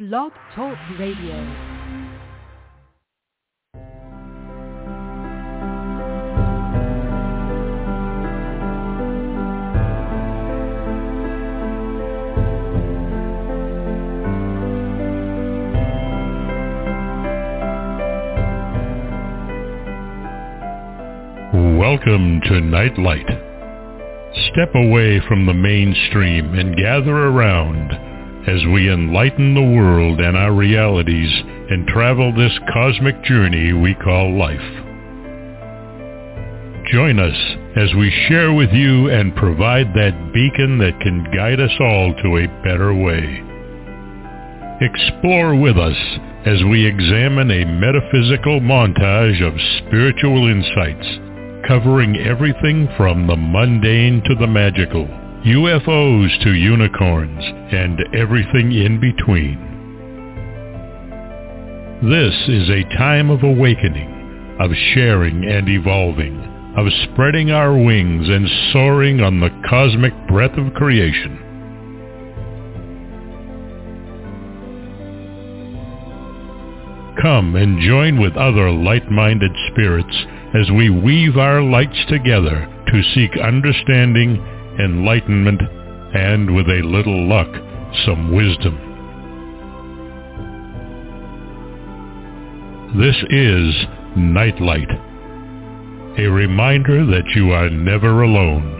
Blog Talk Radio. Welcome to Nightlight. Step away from the mainstream and gather around as we enlighten the world and our realities and travel this cosmic journey we call life. Join us as we share with you and provide that beacon that can guide us all to a better way. Explore with us as we examine a metaphysical montage of spiritual insights, covering everything from the mundane to the magical, UFOs to unicorns, and everything in between. This is a time of awakening, of sharing and evolving, of spreading our wings and soaring on the cosmic breath of creation. Come and join with other light-minded spirits as we weave our lights together to seek understanding, enlightenment, and with a little luck, some wisdom. This is Nightlight, a reminder that you are never alone.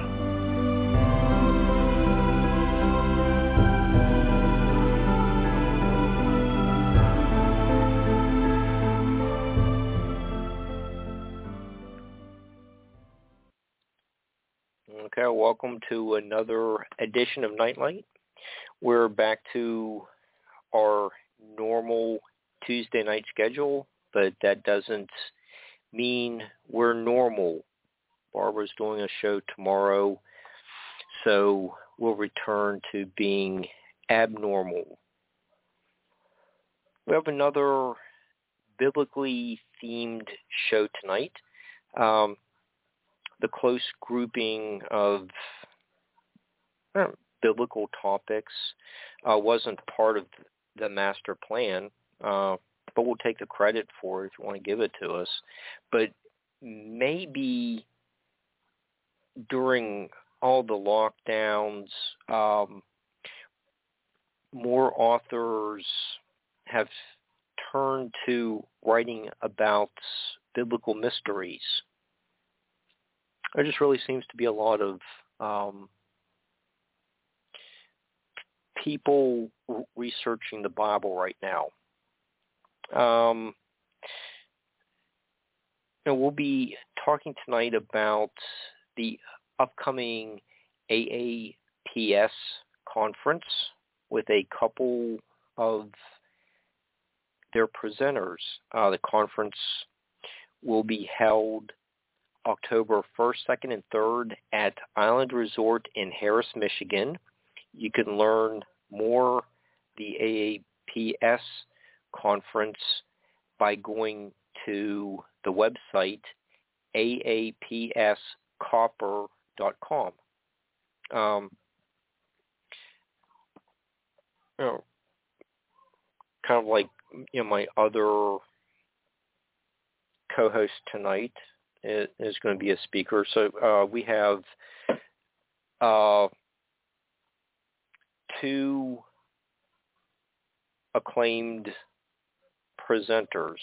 Okay, welcome to another edition of Nightlight. We're back to our normal Tuesday night schedule, but that doesn't mean we're normal. Barbara's doing a show tomorrow, so we'll return to being abnormal. We have another biblically themed show tonight. The close grouping of biblical topics wasn't part of the master plan, but we'll take the credit for it if you want to give it to us. But maybe during all the lockdowns, more authors have turned to writing about biblical mysteries. There just really seems to be a lot of people researching the Bible right now. We'll be talking tonight about the upcoming AAPS conference with a couple of their presenters. The conference will be held October 1st, 2nd, and 3rd at Island Resort in Harris, Michigan. You can learn more the AAPS conference by going to the website aapscopper.com. Kind of like my other co-host tonight is going to be a speaker. So we have two acclaimed presenters.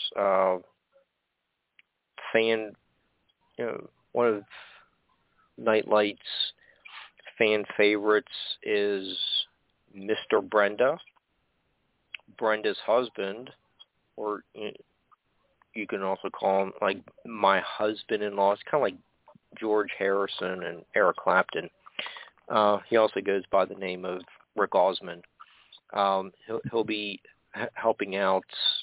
One of Nightlight's fan favorites is Mr. Brenda. Brenda's husband, or you can also call him like my husband-in-law. It's kind of like George Harrison and Eric Clapton. He also goes by the name of Rick Osmond. He'll be helping out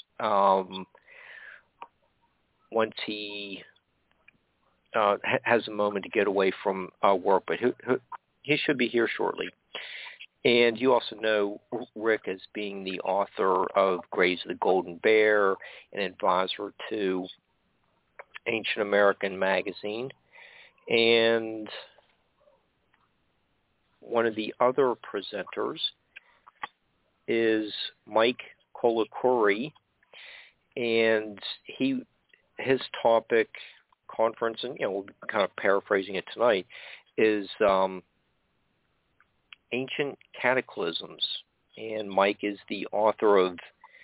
once he has a moment to get away from work, but he should be here shortly. And you also know Rick as being the author of Graves of the Golden Bear, an advisor to Ancient American Magazine. And one of the other presenters is Mike Kolakuri, and his topic conference, and we'll be kind of paraphrasing it tonight, is ancient cataclysms. And Mike is the author of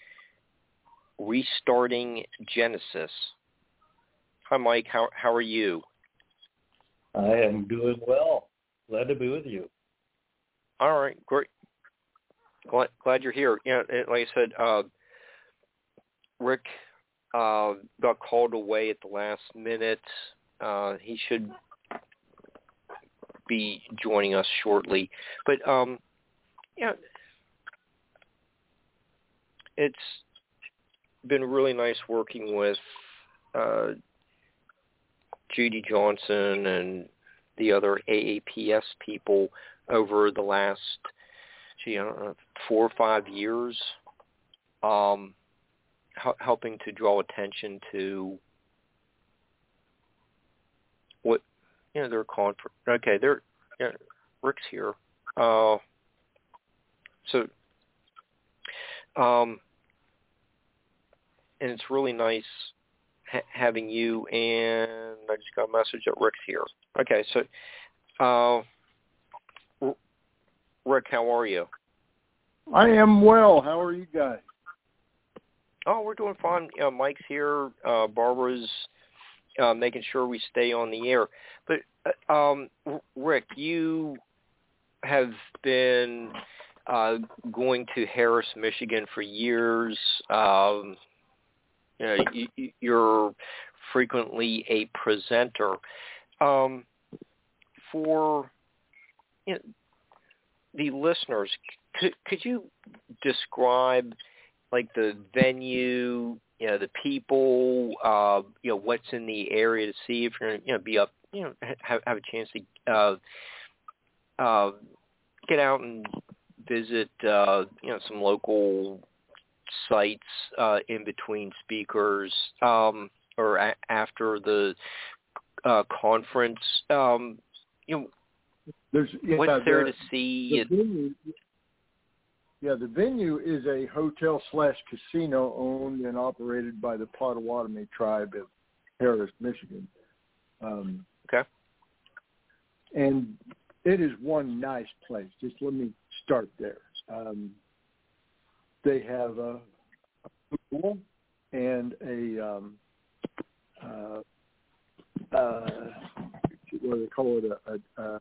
Restarting Genesis. Hi, Mike. How are you? I am doing well. Glad to be with you. All right, great. Glad you're here. Like I said, Rick got called away at the last minute. He should be joining us shortly. But it's been really nice working with Judy Johnson and the other AAPS people over the last, 4 or 5 years, helping to draw attention to what, their conference. Okay, Rick's here. And it's really nice having you, and I just got a message that Rick's here. Okay, so Rick, how are you? I am well. How are you guys? Oh, we're doing fine. Mike's here. Barbara's making sure we stay on the air. But Rick, you have been going to Harris, Michigan for years. You're frequently a presenter. For the listeners, could you describe like the venue, the people, what's in the area to see if you're going to be up, have a chance to get out and visit, some local sites in between speakers or after the conference. What's there to see? The venue is a hotel/casino owned and operated by the Potawatomi tribe of Harris, Michigan. Okay. And it is one nice place. Just let me start there. They have a pool and what do they call it? A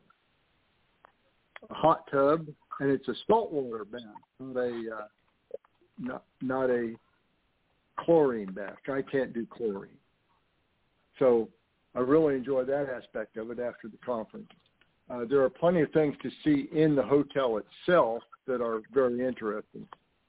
hot tub, and it's a saltwater bath, not a chlorine bath. I can't do chlorine, so I really enjoy that aspect of it after the conference. There are plenty of things to see in the hotel itself that are very interesting.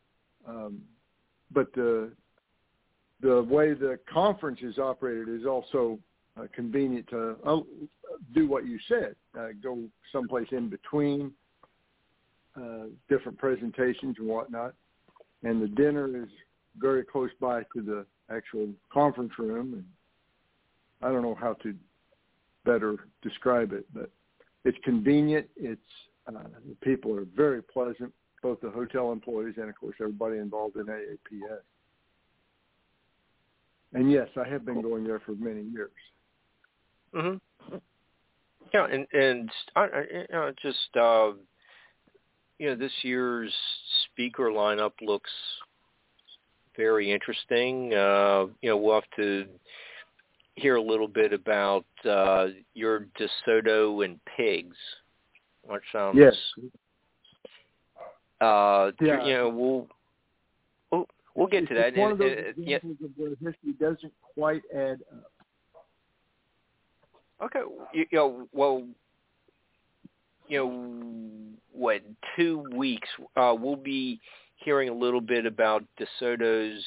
But the way the conference is operated is also convenient to do what you said, go someplace in between different presentations and whatnot. And the dinner is very close by to the actual conference room. And I don't know how to better describe it, but it's convenient. The people are very pleasant, both the hotel employees and, of course, everybody involved in AAPS. And, yes, I have been going there for many years. Mm-hmm. Yeah, and this year's speaker lineup looks very interesting. We'll have to hear a little bit about your DeSoto and pigs, which sounds... Yes. We'll get to that. It's one of those examples of where history doesn't quite add up. Okay. 2 weeks, we'll be hearing a little bit about DeSoto's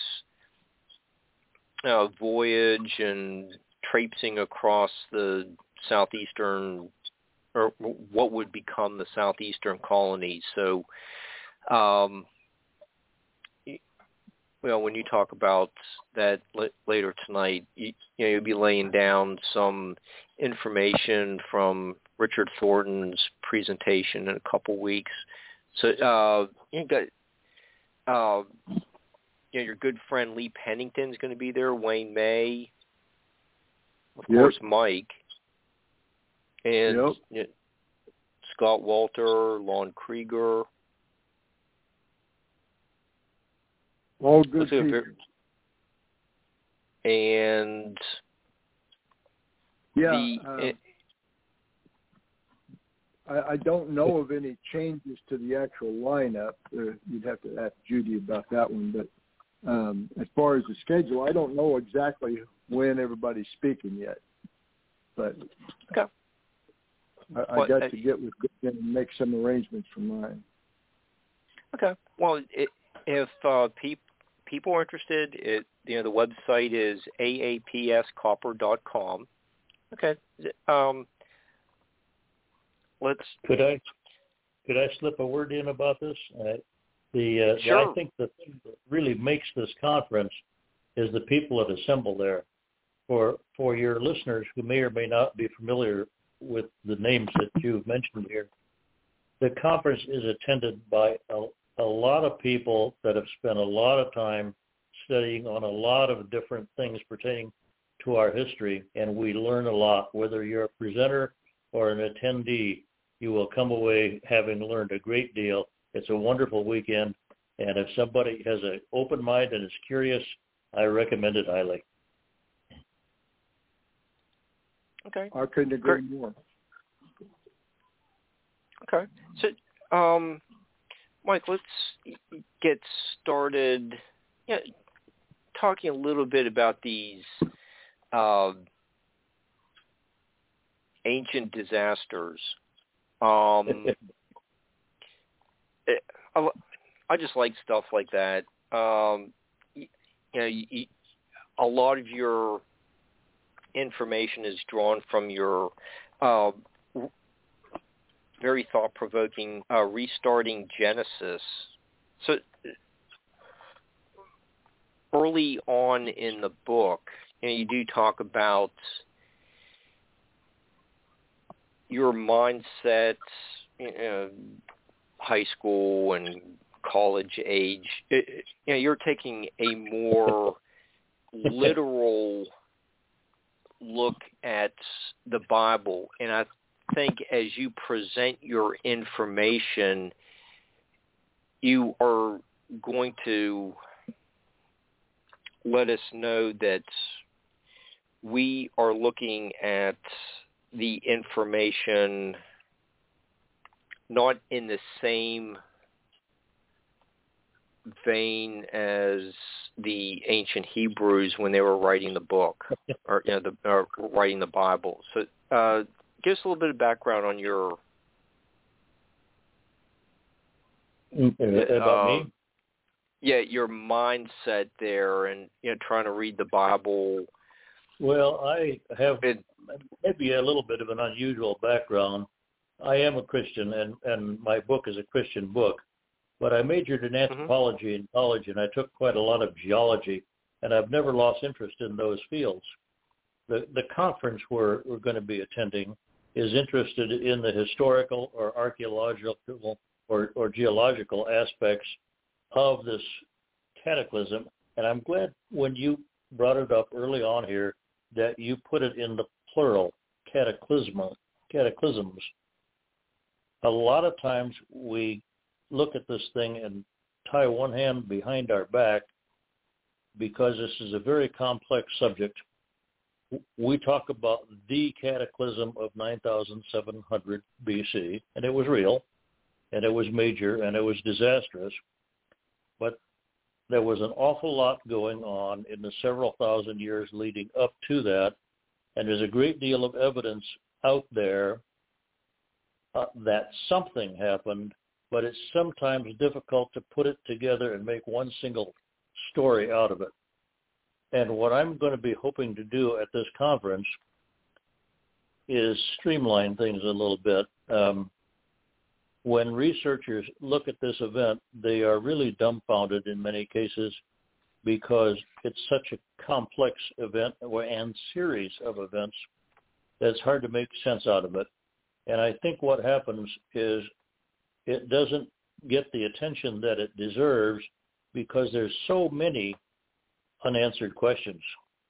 voyage and traipsing across the southeastern, or what would become the southeastern colonies. So, when you talk about that later tonight, you'll be laying down some information from Richard Thornton's presentation in a couple weeks. So you got your good friend Lee Pennington's going to be there, Wayne May, of course, Mike, and Scott Walter, Lon Krieger. All good people. And I don't know of any changes to the actual lineup. You'd have to ask Judy about that one. But as far as the schedule, I don't know exactly when everybody's speaking yet. But I got to get with them and make some arrangements for mine. Okay. Well, if people are interested, the website is aapscopper.com. Okay. Could I slip a word in about this? Sure. I think the thing that really makes this conference is the people that assemble there. For your listeners who may or may not be familiar with the names that you've mentioned here, the conference is attended by a lot of people that have spent a lot of time studying on a lot of different things pertaining to our history, and we learn a lot. Whether you're a presenter or an attendee, you will come away having learned a great deal. It's a wonderful weekend, and if somebody has an open mind and is curious, I recommend it highly. Okay. I couldn't agree more. Okay. So, Mike, let's get started talking a little bit about these ancient disasters. I just like stuff like that. A lot of your information is drawn from your very thought-provoking Restarting Genesis. So early on in the book, you do talk about your mindset, high school and college age. You're taking a more literal look at the Bible, and I think as you present your information, you are going to let us know that we are looking at the information not in the same vein as the ancient Hebrews when they were writing the book or writing the Bible. So give us a little bit of background on your about me. Yeah, your mindset there, and trying to read the Bible. Well, I have maybe a little bit of an unusual background. I am a Christian, and my book is a Christian book. But I majored in anthropology in college, and I took quite a lot of geology, and I've never lost interest in those fields. The conference we're going to be attending is interested in the historical or archaeological or geological aspects of this cataclysm. And I'm glad when you brought it up early on here that you put it in the plural, cataclysms. A lot of times we look at this thing and tie one hand behind our back because this is a very complex subject. We talk about the cataclysm of 9,700 BC, and it was real, and it was major, and it was disastrous. But there was an awful lot going on in the several thousand years leading up to that, and there's a great deal of evidence out there that something happened, but it's sometimes difficult to put it together and make one single story out of it. And what I'm going to be hoping to do at this conference is streamline things a little bit. When researchers look at this event, they are really dumbfounded in many cases because it's such a complex event and series of events that it's hard to make sense out of it. And I think what happens is it doesn't get the attention that it deserves because there's so many unanswered questions.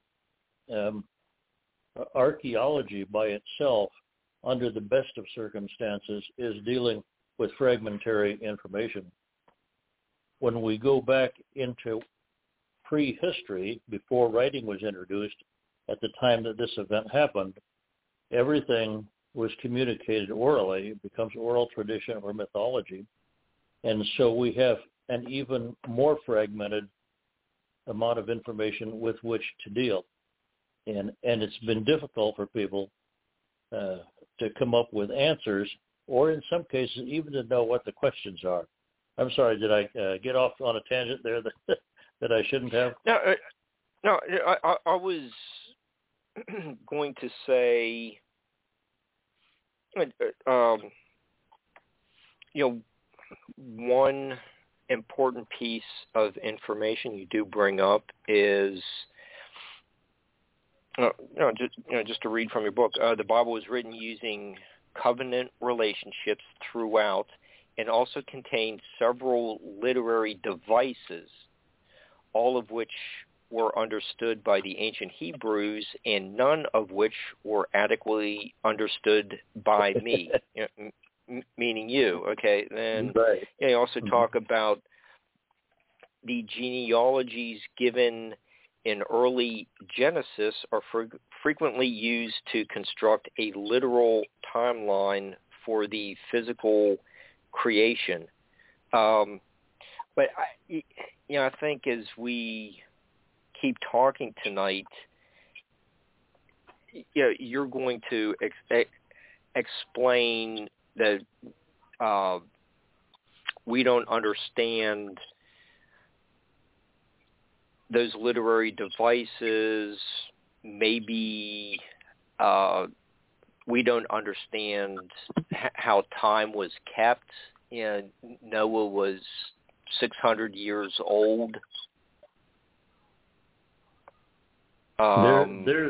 Archaeology by itself, under the best of circumstances, is dealing with fragmentary information. When we go back into prehistory, before writing was introduced, at the time that this event happened, everything was communicated orally. It becomes oral tradition or mythology. And so we have an even more fragmented amount of information with which to deal. And it's been difficult for people to come up with answers, or in some cases even to know what the questions are. I'm sorry, did I get off on a tangent there that I shouldn't have? No, I was going to say, one important piece of information you do bring up is, just to read from your book, the Bible was written using covenant relationships throughout, and also contained several literary devices, all of which were understood by the ancient Hebrews, and none of which were adequately understood by me, meaning you. Okay, then right. You also talk about the genealogies given in early Genesis are frequently used to construct a literal timeline for the physical creation. But I think as we keep talking tonight, you're going to explain that we don't understand those literary devices. Maybe we don't understand how time was kept. Noah was 600 years old. There's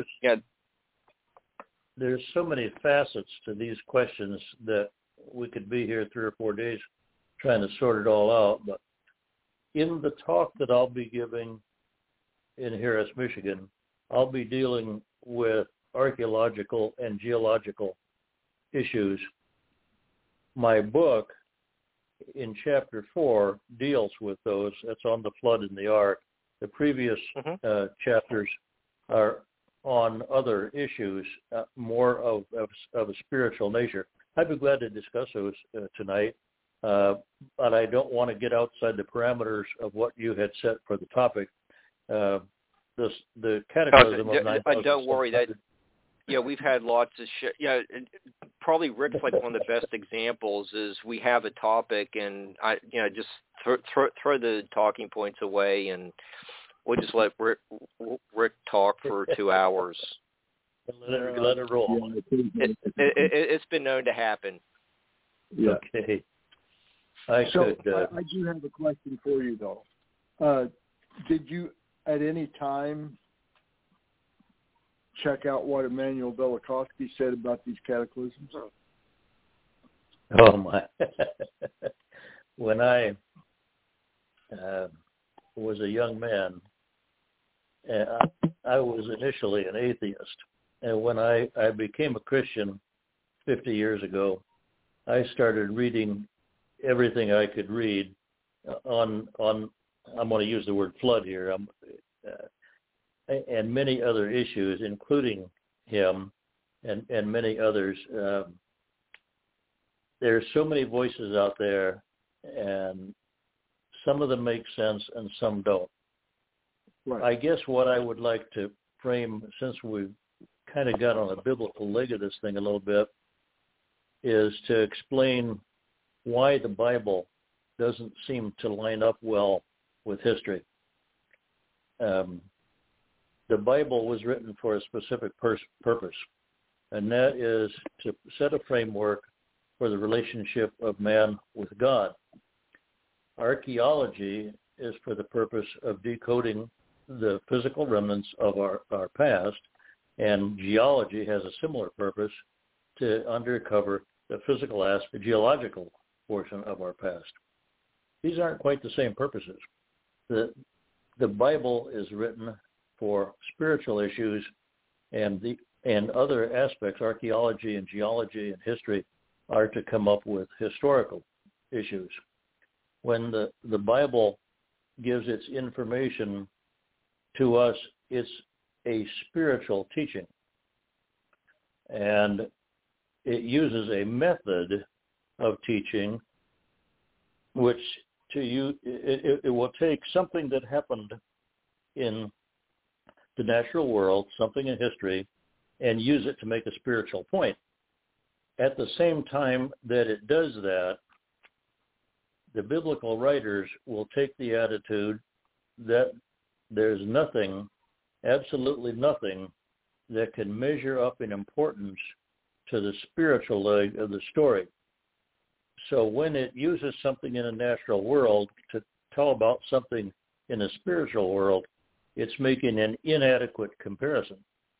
so many facets to these questions that we could be here 3 or 4 days trying to sort it all out. But in the talk that I'll be giving in Harris, Michigan, I'll be dealing with archaeological and geological issues. My book in chapter 4 deals with those. That's on the flood in the ark. The previous chapters are on other issues, more of a spiritual nature. I'd be glad to discuss those tonight, but I don't want to get outside the parameters of what you had set for the topic. The Cataclysm of 9,000. Don't worry, that we've had lots of probably Rick's like one of the best examples is we have a topic and I just throw the talking points away and we'll just let Rick talk for 2 hours. Let it roll. It's been known to happen. Yeah. Okay. I do have a question for you, though. Did you at any time check out what Immanuel Velikovsky said about these cataclysms? Oh, my. When I was a young man, I was initially an atheist. And when I became a Christian 50 years ago, I started reading everything I could read on I'm going to use the word flood here, and many other issues, including him and many others. There's so many voices out there, and some of them make sense and some don't. Right. I guess what I would like to frame, since we've kind of got on a biblical leg of this thing a little bit, is to explain why the Bible doesn't seem to line up well with history. The Bible was written for a specific purpose, and that is to set a framework for the relationship of man with God. Archaeology is for the purpose of decoding the physical remnants of our past, and geology has a similar purpose to uncover the physical aspect, geological portion of our past. These aren't quite the same purposes. the Bible is written for spiritual issues, and other aspects, archaeology and geology and history, are to come up with historical issues. When the Bible gives its information to us, it's a spiritual teaching, and it uses a method of teaching which to you it will take something that happened in the natural world, something in history, and use it to make a spiritual point. At the same time that it does that, the biblical writers will take the attitude that there's nothing, absolutely nothing, that can measure up in importance to the spiritual leg of the story. So when it uses something in a natural world to tell about something in a spiritual world, it's making an inadequate comparison.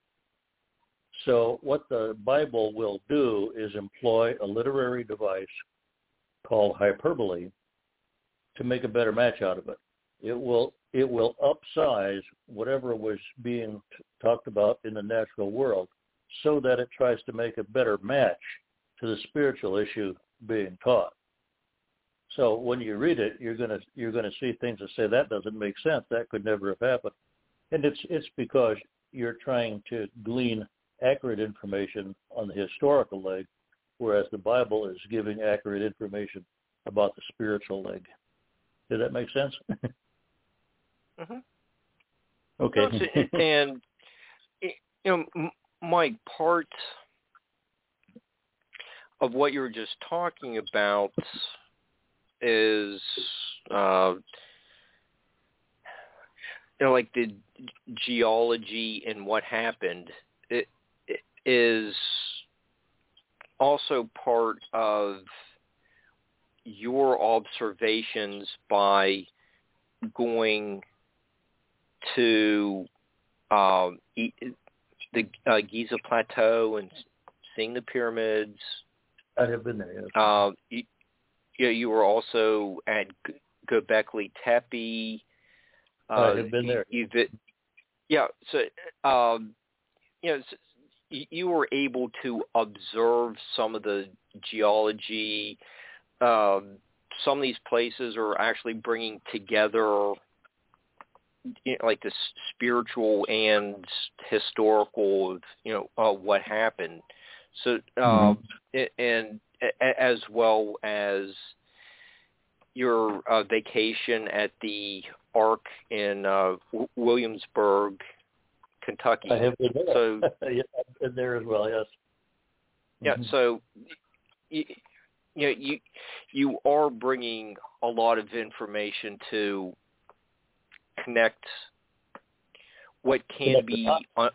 So what the Bible will do is employ a literary device called hyperbole to make a better match out of it. It will upsize whatever was being talked about in the natural world so that it tries to make a better match to the spiritual issue being taught. So when you read it, you're going to see things that say that doesn't make sense. That could never have happened, and it's because you're trying to glean accurate information on the historical leg, whereas the Bible is giving accurate information about the spiritual leg. Does that make sense? Mm-hmm. Okay. And Mike, part of what you were just talking about is, like the geology and what happened. It is also part of your observations by going to the Giza Plateau and seeing the pyramids. I have been there, yes. You were also at Göbekli Tepe. I have been there. You were able to observe some of the geology. Some of these places are actually bringing together like the spiritual and historical, what happened. So, and as well as your vacation at the Ark in Williamsburg, Kentucky. I have been there. So, yeah, I've been there as well, yes. Yeah, so you are bringing a lot of information to connect what can be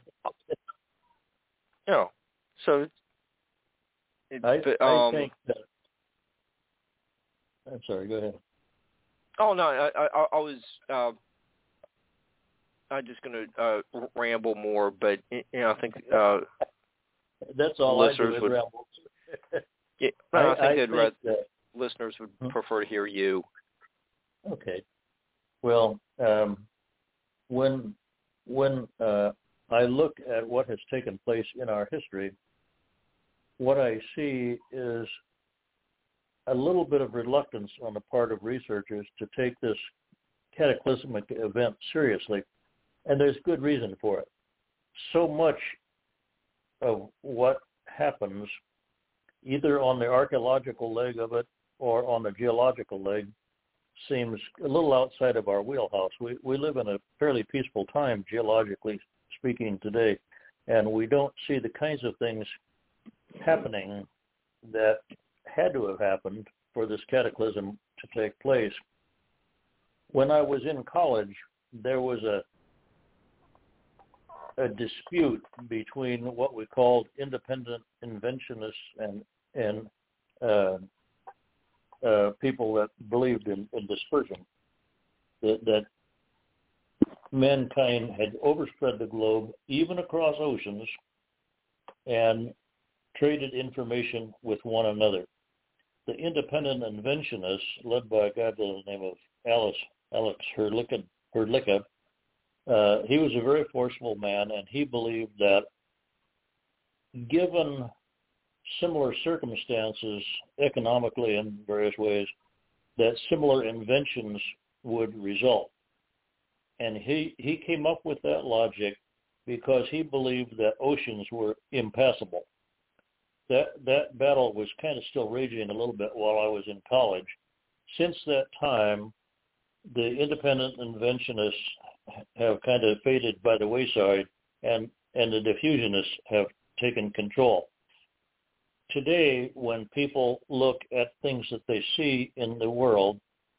so I think that, I'm sorry, go ahead. Oh no, I was I'm just going to ramble more, but I think that's all listeners I do would ramble. Yeah, I think listeners would prefer to hear you. Okay. Well, when I look at what has taken place in our history, what I see is a little bit of reluctance on the part of researchers to take this cataclysmic event seriously, and there's good reason for it. So much of what happens, either on the archaeological leg of it or on the geological leg, seems a little outside of our wheelhouse. We live in a fairly peaceful time, geologically speaking, today, and we don't see the kinds of things happening that had to have happened for this cataclysm to take place. When I was in college, there was a dispute between what we called independent inventionists and people that believed in dispersion, that mankind had overspread the globe, even across oceans, and traded information with one another. The independent inventionists, led by a guy by the name of Alex Hrdlicka. He was a very forceful man, and he believed that given similar circumstances economically in various ways, that similar inventions would result. And he came up with that logic because he believed that oceans were impassable. That battle was kind of still raging a little bit while I was in college. Since that time, the independent inventionists have kind of faded by the wayside, and the diffusionists have taken control. Today, when people look at things that they see in the world,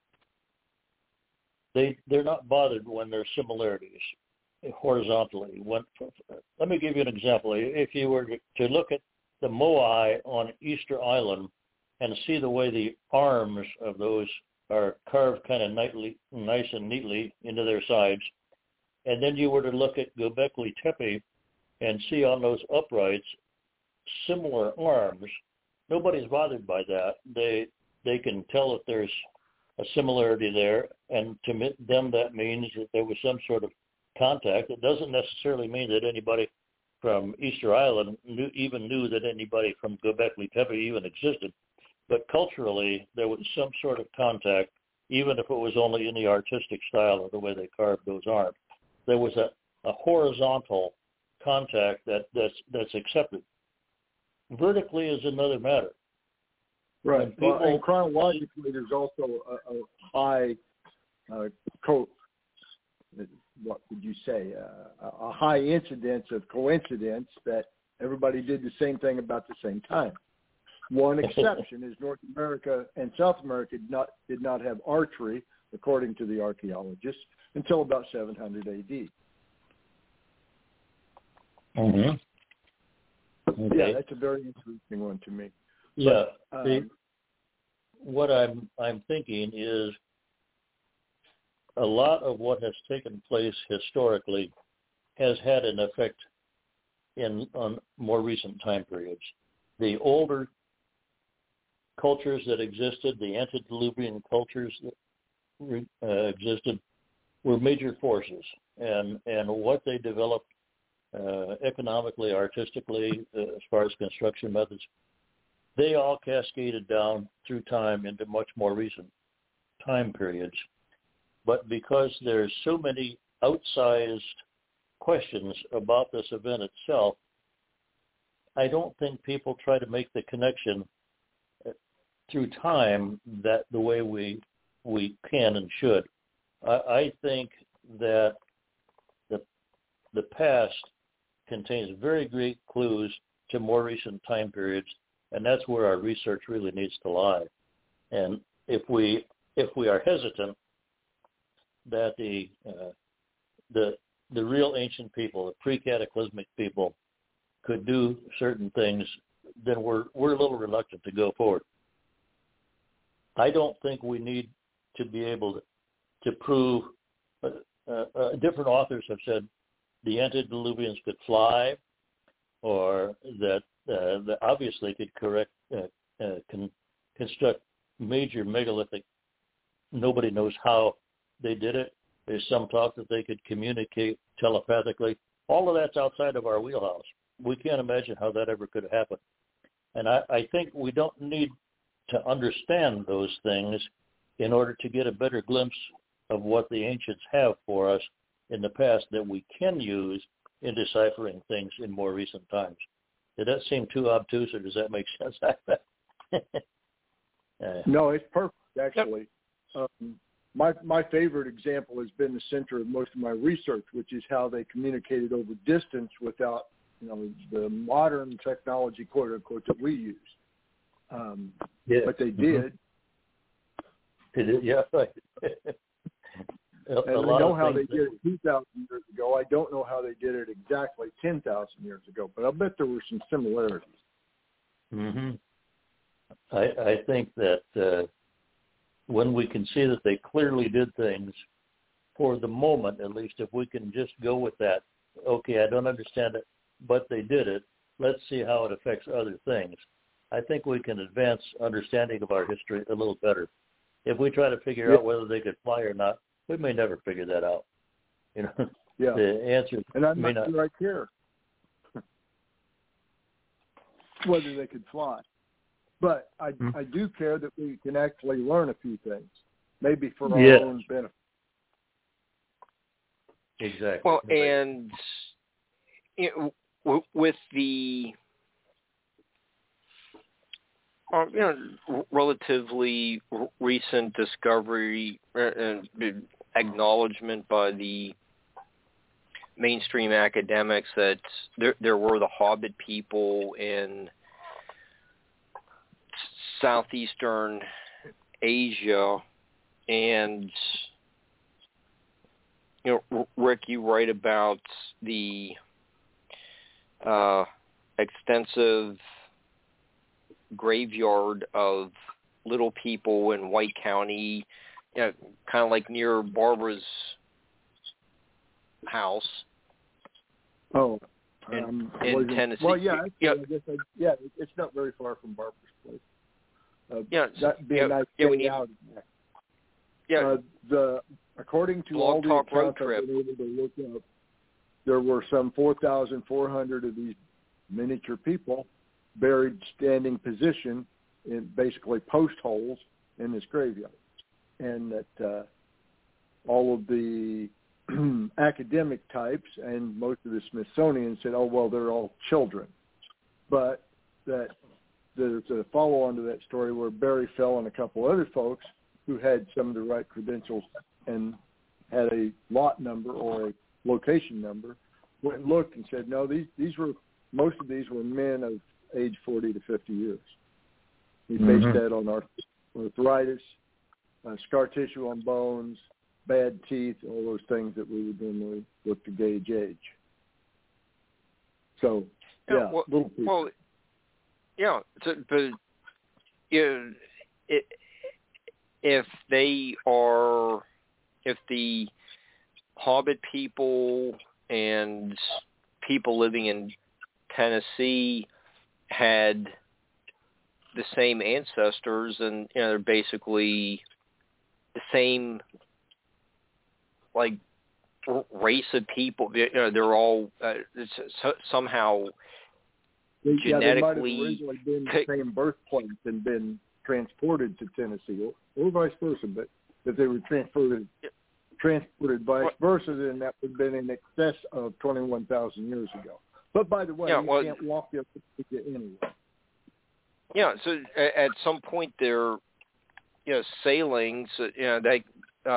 they're not bothered when there's similarities horizontally. Let me give you an example. If you were to look at the moai on Easter Island and see the way the arms of those are carved kind of nice and neatly into their sides, and then you were to look at Göbekli Tepe and see on those uprights similar arms, nobody's bothered by that. They can tell that there's a similarity there, and to them that means that there was some sort of contact. It doesn't necessarily mean that anybody from Easter Island knew that anybody from Göbekli Tepe even existed, but culturally there was some sort of contact, even if it was only in the artistic style of the way they carved those arms. There was a horizontal contact that's accepted. Vertically is another matter. Right. And chronologically, there's also a high what would you say? A high incidence of coincidence that everybody did the same thing about the same time. One exception is North America and South America did not have archery, according to the archaeologists, until about 700 A.D. Mm-hmm. Okay. Yeah, that's a very interesting one to me. Yeah. What I'm thinking is a lot of what has taken place historically has had an effect on more recent time periods. The older cultures that existed, the antediluvian cultures that existed, were major forces, and what they developed economically, artistically, as far as construction methods, they all cascaded down through time into much more recent time periods. But because there's so many outsized questions about this event itself, I don't think people try to make the connection through time that the way we can and should. I think that the past contains very great clues to more recent time periods, and that's where our research really needs to lie. And if we are hesitant that the real ancient people, the pre-cataclysmic people, could do certain things, then we're a little reluctant to go forward. I don't think we need to be able to prove. Different authors have said the antediluvians could fly, or that they obviously could construct major megalithic. Nobody knows how they did it. There's some talk that they could communicate telepathically. All of that's outside of our wheelhouse. We can't imagine how that ever could happen. And I think we don't need to understand those things in order to get a better glimpse of what the ancients have for us in the past that we can use in deciphering things in more recent times. Did that seem too obtuse, or does that make sense? No, it's perfect, actually. My favorite example has been the center of most of my research, which is how they communicated over distance without, the modern technology, quote unquote, that we use. But they did. Yeah, right. And I know how they did it 2,000 years ago. I don't know how they did it exactly 10,000 years ago, but I bet there were some similarities. Mm-hmm. I think that when we can see that they clearly did things, for the moment at least, if we can just go with that, okay, I don't understand it, but they did it, let's see how it affects other things. I think we can advance understanding of our history a little better. If we try to figure out whether they could fly or not, we may never figure that out. Yeah. The answer and I'm may not not. sure I care whether they could fly. But I do care that we can actually learn a few things, maybe for our own benefit. Exactly. Well, and with the relatively recent discovery and acknowledgement by the mainstream academics that there were the Hobbit people in Southeastern Asia, and Rick, you write about the extensive graveyard of little people in White County, kind of like near Barbara's house. Oh, in Tennessee. Well, yeah, I guess it's not very far from Barbara's place. That'd be a nice day out. According to all the accounts I've been able to look up, there were some 4,400 of these miniature people buried standing position in basically post holes in this graveyard, and that all of the academic types and most of the Smithsonian said, oh, well, they're all children. But that there's a follow-on to that story where Barry Fell and a couple other folks who had some of the right credentials and had a lot number or a location number went and looked and said, no, most of these were men of age 40 to 50 years. We based that on arthritis, scar tissue on bones, bad teeth, all those things that we would normally look to gauge age. So, little people. Well, yeah, but if the Hobbit people and people living in Tennessee had the same ancestors, and they're basically the same like race of people. They're all somehow genetically. They might have originally been the same birthplace and been transported to Tennessee, or vice versa. But if they were transported vice versa, then that would have been in excess of 21,000 years ago. But by the way, you can't walk the Pacific anyway. Yeah, so at some point they're, sailing. So they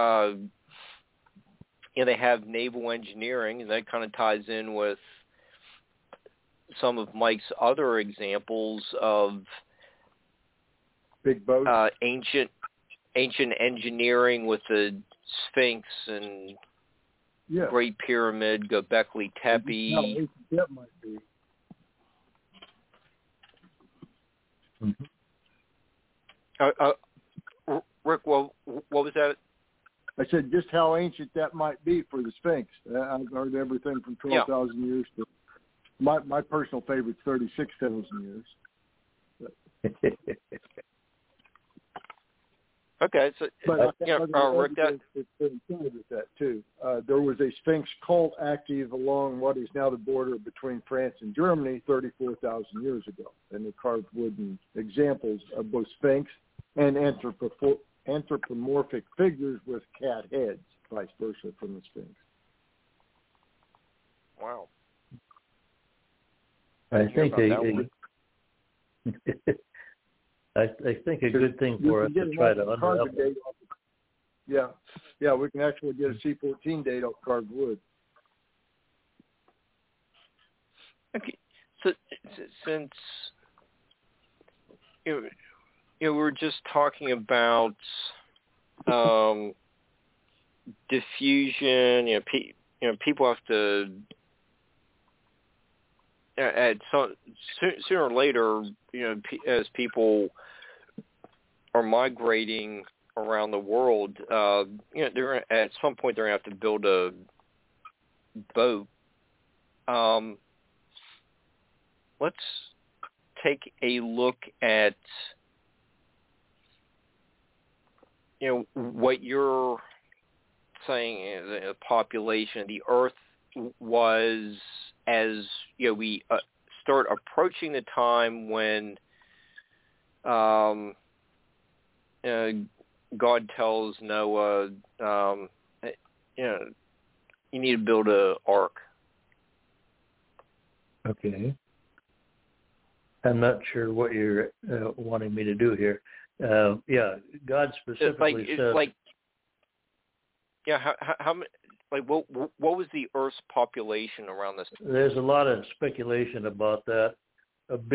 have naval engineering, and that kind of ties in with some of Mike's other examples of big boats, ancient engineering with the Sphinx and Great Pyramid, Göbekli Tepe. That might be. Rick, what was that? I said just how ancient that might be for the Sphinx. I've heard everything from 12,000 years to my personal favorite, 36,000 years. Okay, so Rick, that with that too. There was a Sphinx cult active along what is now the border between France and Germany 34,000 years ago, and they carved wooden examples of both Sphinx and anthropomorphic figures with cat heads, vice versa from the Sphinx. Wow. I think I think a good thing for us to try to unravel. Yeah, we can actually get a C14 date off carved wood. Okay, so since we were just talking about diffusion, people have to. Sooner or later, as people are migrating around the world, they're at some point they're going to have to build a boat. Let's take a look at what your saying the population of the Earth was, as we start approaching the time when God tells Noah, you need to build an ark. Okay. I'm not sure what you're wanting me to do here. God specifically says. How many? What was the Earth's population around this? There's a lot of speculation about that. 1.5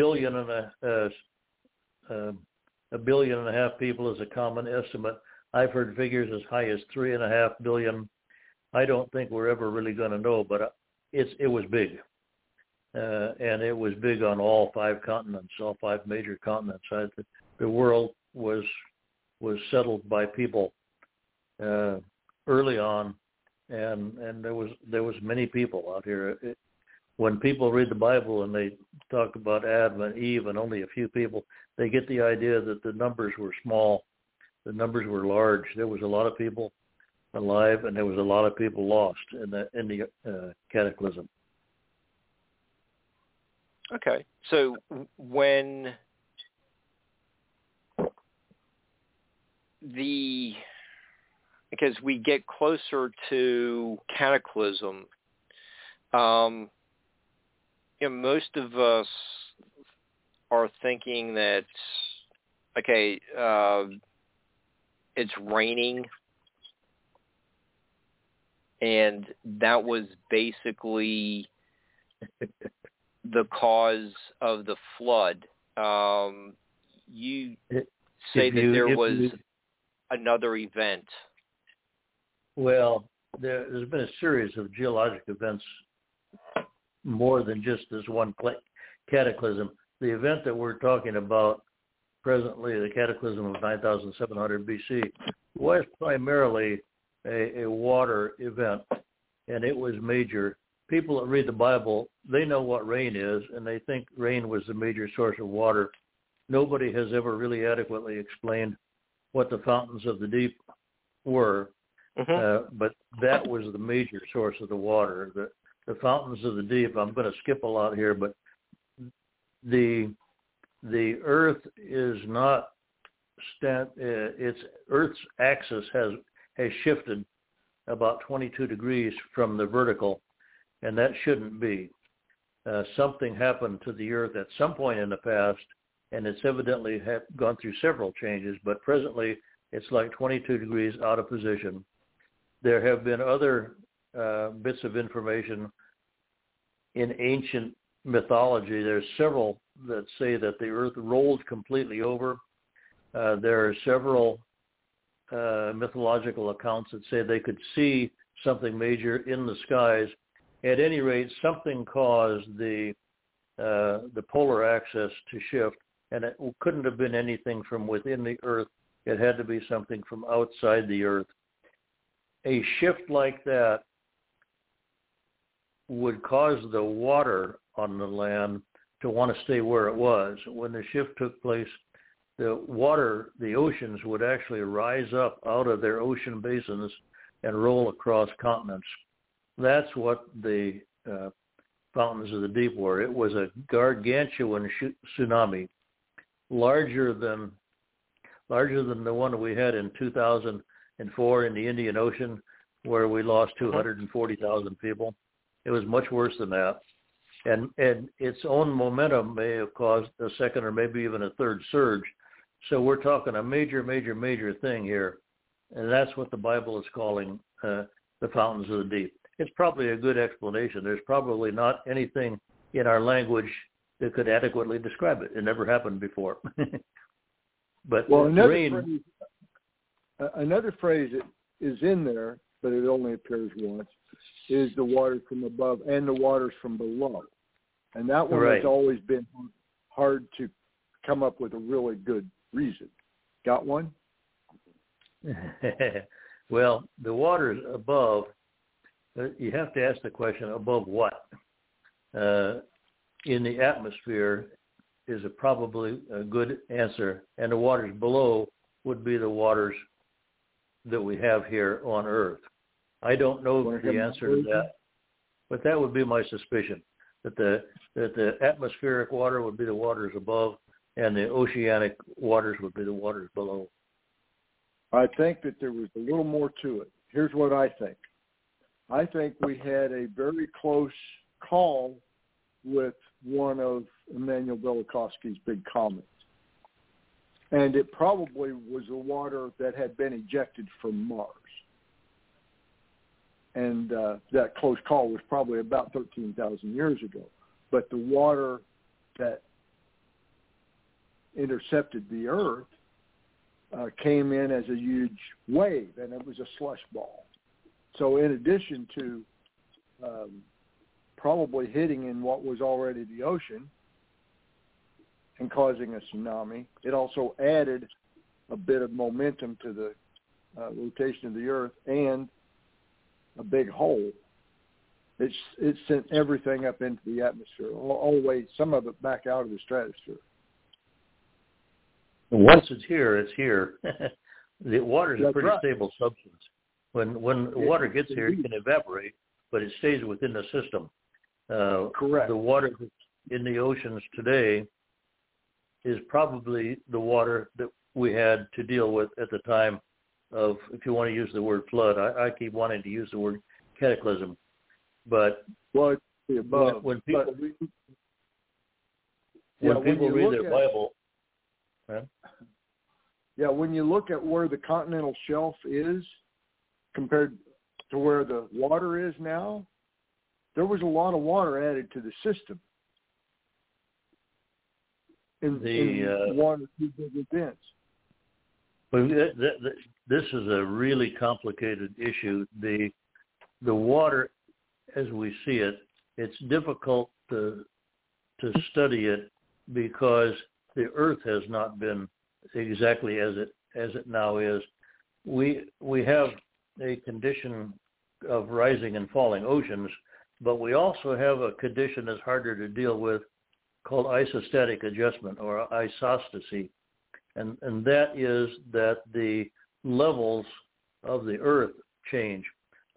billion people is a common estimate. I've heard figures as high as 3.5 billion. I don't think we're ever really going to know, but it was big, and it was big on all 5 continents, all 5 major continents. The world was settled by people early on, and there was many people out here. When people read the Bible and they talk about Adam and Eve and only a few people, they get the idea that the numbers were small, the numbers were large. There was a lot of people alive, and there was a lot of people lost in the cataclysm. Okay, so when because we get closer to cataclysm, most of us are thinking that, okay, it's raining, and that was basically the cause of the flood. You say that there was another event. Well, there's been a series of geologic events, more than just this one cataclysm. The event that we're talking about presently, the cataclysm of 9,700 BC, was primarily a water event, and it was major. People that read the Bible, they know what rain is, and they think rain was the major source of water. Nobody has ever really adequately explained what the fountains of the deep were, but that was the major source of the water. The fountains of the deep, I'm going to skip a lot here, but the Earth is not its Earth's axis has shifted about 22 degrees from the vertical, and that shouldn't be. Something happened to the Earth at some point in the past, and it's evidently gone through several changes, but presently it's like 22 degrees out of position. There have been other bits of information in ancient mythology. There's several that say that the Earth rolled completely over. There are several mythological accounts that say they could see something major in the skies. At any rate, something caused the polar axis to shift, and it couldn't have been anything from within the Earth. It had to be something from outside the Earth. A shift like that would cause the water on the land to want to stay where it was. When the shift took place, the oceans would actually rise up out of their ocean basins and roll across continents. That's what the fountains of the deep were. It was a gargantuan tsunami, larger than the one we had in 2004 in the Indian Ocean, where we lost 240,000 people. It was much worse than that. And its own momentum may have caused a second or maybe even a third surge. So we're talking a major, major, major thing here. And that's what the Bible is calling the fountains of the deep. It's probably a good explanation. There's probably not anything in our language that could adequately describe it. It never happened before. But another phrase that is in there, but it only appears once, is the waters from above and the waters from below. And that one has always been hard to come up with a really good reason. Got one? Well, the waters above, you have to ask the question, above what? In the atmosphere is probably a good answer, and the waters below would be the waters that we have here on Earth. I don't know the answer to that, but that would be my suspicion, that the atmospheric water would be the waters above, and the oceanic waters would be the waters below. I think that there was a little more to it. Here's what I think. I think we had a very close call with one of Emanuel Velikovsky's big comets. And it probably was the water that had been ejected from Mars. And that close call was probably about 13,000 years ago. But the water that intercepted the Earth came in as a huge wave, and it was a slush ball. So in addition to probably hitting in what was already the ocean and causing a tsunami, it also added a bit of momentum to the rotation of the Earth and a big hole. It sent everything up into the atmosphere, all the way, some of it back out of the stratosphere. Once it's here, it's here. The water is a pretty right. stable substance. When water gets here, it can evaporate, but it stays within the system. Correct. The water that's in the oceans today is probably the water that we had to deal with at the time of, if you want to use the word flood. I keep wanting to use the word cataclysm. But well, the above. when people read their Bible, yeah, when you look at where the continental shelf is compared to where the water is now, there was a lot of water added to the system in one or two big events. But this is a really complicated issue. The water, as we see it, it's difficult to study it because the Earth has not been exactly as it now is. We have a condition of rising and falling oceans, but we also have a condition that's harder to deal with called isostatic adjustment, or isostasy. And that is that the levels of the Earth change.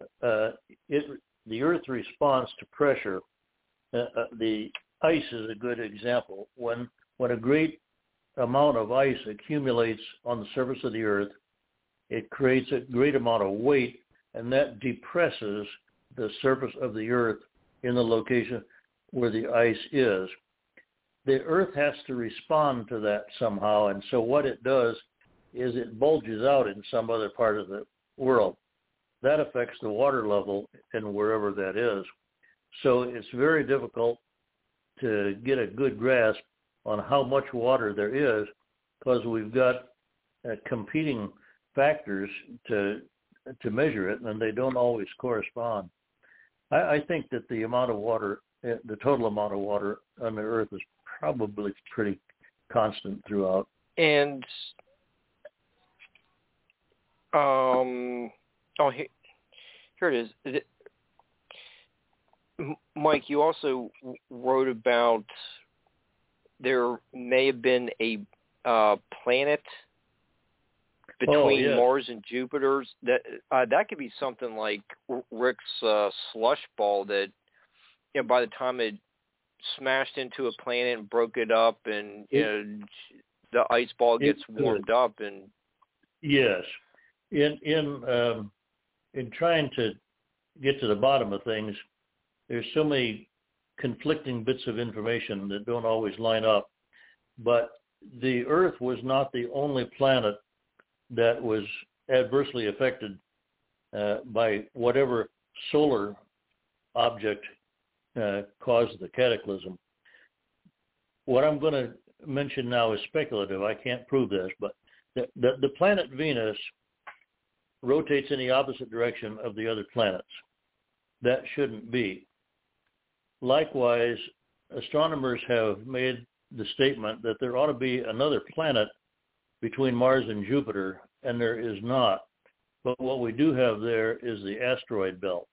The Earth responds to pressure. The ice is a good example. When a great amount of ice accumulates on the surface of the Earth, it creates a great amount of weight, and that depresses the surface of the Earth in the location where the ice is. The Earth has to respond to that somehow, and so what it does is it bulges out in some other part of the world. That affects the water level in wherever that is. So it's very difficult to get a good grasp on how much water there is, because we've got competing factors to measure it, and they don't always correspond. I think that the amount of water, the total amount of water on the Earth is probably pretty constant throughout. And here it is. Mike, you also wrote about there may have been a planet between Mars and Jupiter. That could be something like Rick's slush ball that, you know, by the time it smashed into a planet and broke it up, and the ice ball gets warmed up. And yes, in trying to get to the bottom of things, there's so many conflicting bits of information that don't always line up. But the Earth was not the only planet that was adversely affected by whatever solar object caused the cataclysm. What I'm going to mention now is speculative. I can't prove this, but the planet Venus rotates in the opposite direction of the other planets. That shouldn't be. Likewise, astronomers have made the statement that there ought to be another planet between Mars and Jupiter, and there is not. But what we do have there is the asteroid belt.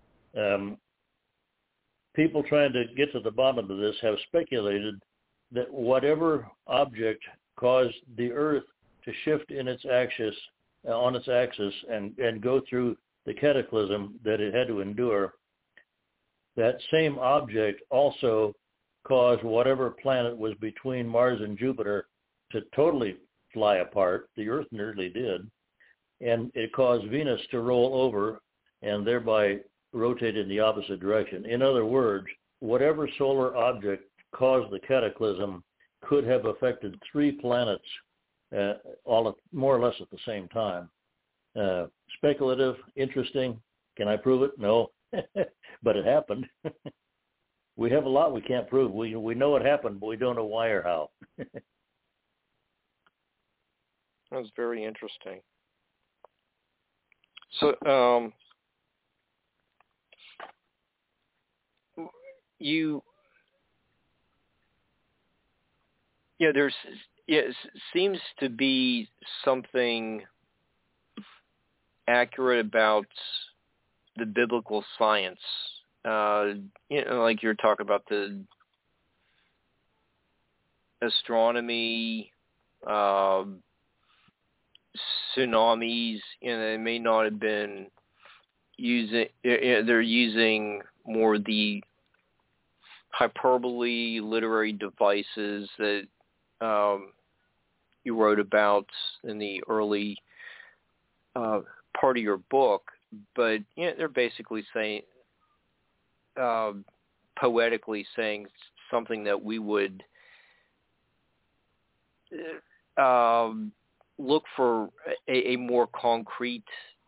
People trying to get to the bottom of this have speculated that whatever object caused the Earth to shift in its axis, on its axis, and go through the cataclysm that it had to endure, that same object also caused whatever planet was between Mars and Jupiter to totally fly apart. The Earth nearly did. And it caused Venus to roll over and thereby rotate in the opposite direction. In other words, whatever solar object caused the cataclysm could have affected 3 planets more or less at the same time. Speculative, interesting. Can I prove it? No. But it happened. We have a lot we can't prove. We know it happened, but we don't know why or how. That's very interesting. So, seems to be something accurate about the biblical science. Like you're talking about the astronomy, tsunamis, they may not have been they're using more the hyperbole literary devices that you wrote about in the early part of your book, but they're basically saying, poetically saying something that we would look for a more concrete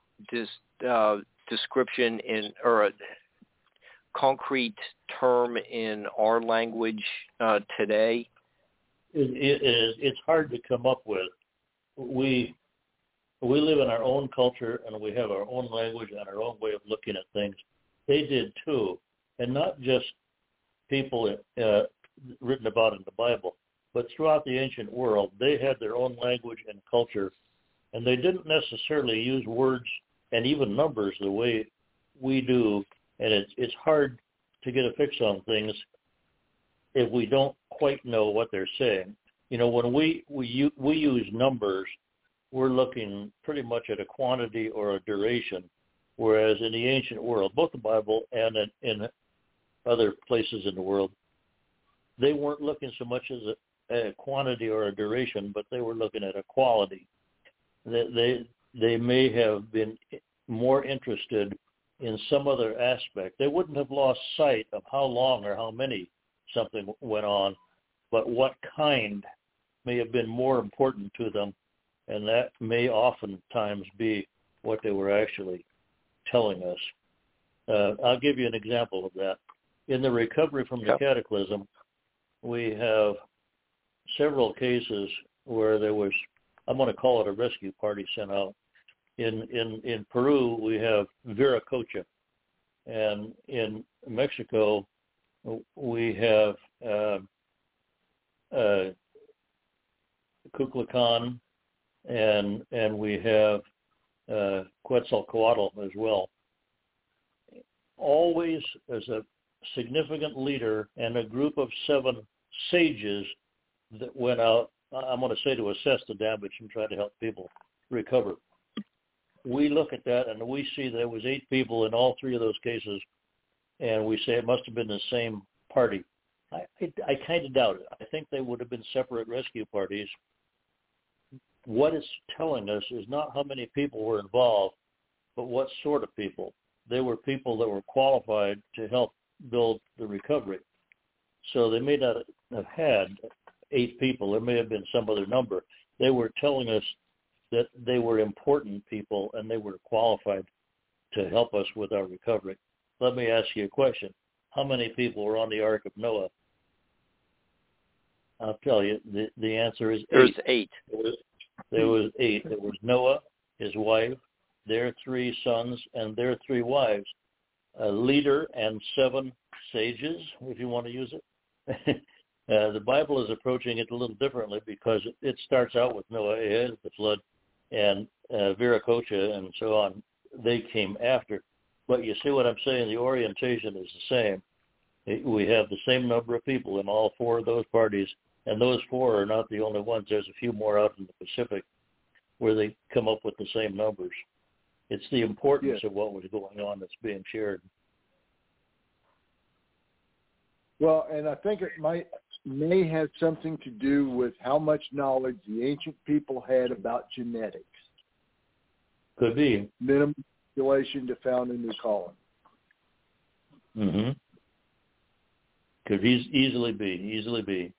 description or a concrete term in our language today. It's hard to come up with. We live in our own culture and we have our own language and our own way of looking at things. They did too, and not just people written about in the Bible, but throughout the ancient world, they had their own language and culture, and they didn't necessarily use words and even numbers the way we do, and it's hard to get a fix on things if we don't quite know what they're saying. When we use numbers, we're looking pretty much at a quantity or a duration, whereas in the ancient world, both the Bible and in other places in the world, they weren't looking so much as a quantity or a duration, but they were looking at a quality. They may have been more interested in some other aspect. They wouldn't have lost sight of how long or how many something went on, but what kind may have been more important to them, and that may oftentimes be what they were actually telling us. I'll give you an example of that. In the recovery from the cataclysm, we have several cases where there was, I'm going to call it a rescue party sent out. In Peru, we have Viracocha, and in Mexico, we have Kukulkan, and we have Quetzalcoatl as well. Always as a significant leader and a group of 7 sages that went out, I'm going to say to assess the damage and try to help people recover. We look at that and we see there was 8 people in all 3 of those cases, and we say it must have been the same party. I kind of doubt it. I think they would have been separate rescue parties. What it's telling us is not how many people were involved, but what sort of people. They were people that were qualified to help build the recovery. So they may not have had 8 people. There may have been some other number. They were telling us that they were important people and they were qualified to help us with our recovery. Let me ask you a question. How many people were on the Ark of Noah? I'll tell you, the answer is 8. There's 8. There was 8. There was Noah, his wife, their 3 sons, and their 3 wives, a leader and 7 sages, if you want to use it. The Bible is approaching it a little differently because it starts out with Noah ahead of the flood, and Viracocha and so on. They came after. But you see what I'm saying? The orientation is the same. We have the same number of people in all 4 of those parties, and those 4 are not the only ones. There's a few more out in the Pacific where they come up with the same numbers. It's the importance of what was going on that's being shared. Well, and I think it may have something to do with how much knowledge the ancient people had about genetics. Could be. Minimum population to found a new colony. Mm-hmm. Could easily be.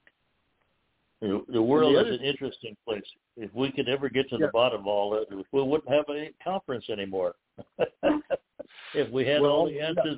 The world is an interesting place. If we could ever get to the bottom of all that, we wouldn't have a conference anymore. If we had all the answers.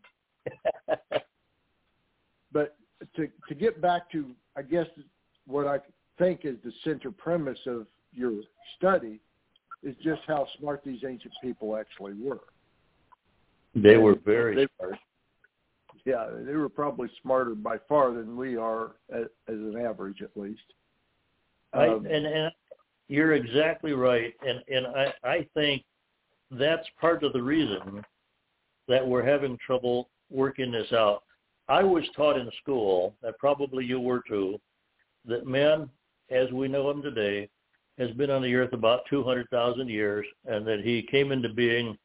But to get back to, I guess, what I think is the center premise of your study is just how smart these ancient people actually were. They were very smart. Yeah, they were probably smarter by far than we are as an average, at least. And you're exactly right. And I think that's part of the reason that we're having trouble working this out. I was taught in school, and probably you were too, that man, as we know him today, has been on the earth about 200,000 years, and that he came into being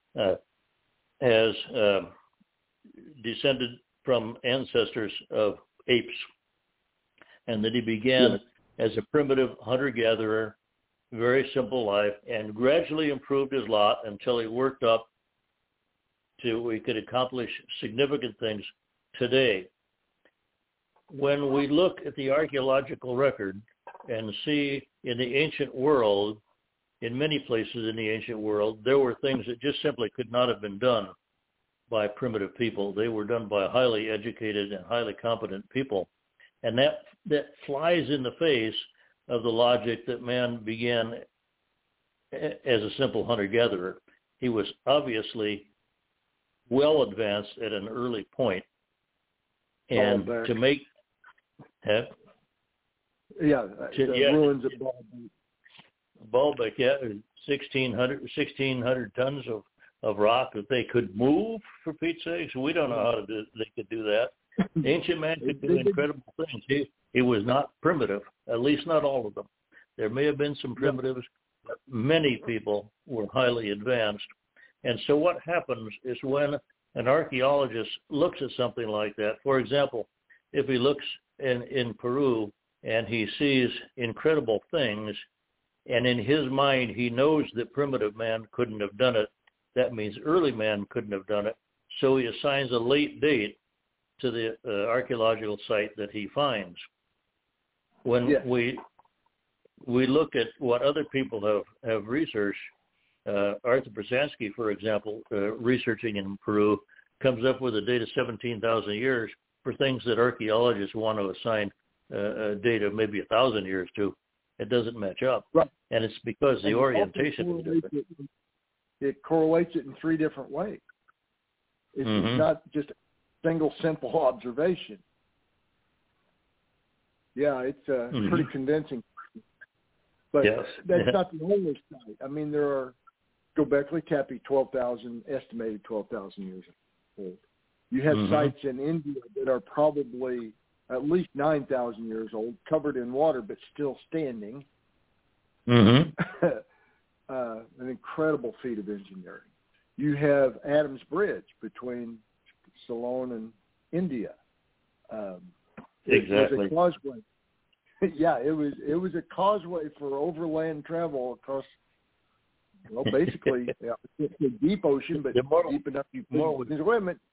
as descended from ancestors of apes, and that he began as a primitive hunter-gatherer, very simple life, and gradually improved his lot until he worked up to he could accomplish significant things today. When we look at the archaeological record and see in the ancient world, in many places in the ancient world, there were things that just simply could not have been done by primitive people. They were done by highly educated and highly competent people. And that flies in the face of the logic that man began as a simple hunter-gatherer. He was obviously well advanced at an early point. And to make... ruins of Baalbek, 1,600 tons of rock that they could move, for Pete's sake. So we don't know how they could do that. Ancient man could do incredible things. He was not primitive, at least not all of them. There may have been some primitives, but many people were highly advanced. And so what happens is when an archaeologist looks at something like that, for example, if he looks in Peru and he sees incredible things, and in his mind he knows that primitive man couldn't have done it, that means early man couldn't have done it, so he assigns a late date to the archaeological site that he finds. When we look at what other people have researched, Arthur Brzezinski, for example, researching in Peru, comes up with a date of 17,000 years for things that archaeologists want to assign a date of maybe 1,000 years to. It doesn't match up. Right. And it's because the orientation is different. It correlates it in three different ways. It's not just a single simple observation. Yeah, it's pretty convincing. But that's not the only site. I mean, there are Göbekli Tepe, estimated 12,000 years old. You have sites in India that are probably at least 9,000 years old, covered in water, but still standing. An incredible feat of engineering. You have Adam's Bridge between Ceylon and India. Exactly. It was a causeway. Yeah, it was a causeway for overland travel across, well, basically the deep ocean, but deep enough you couldn't swim it.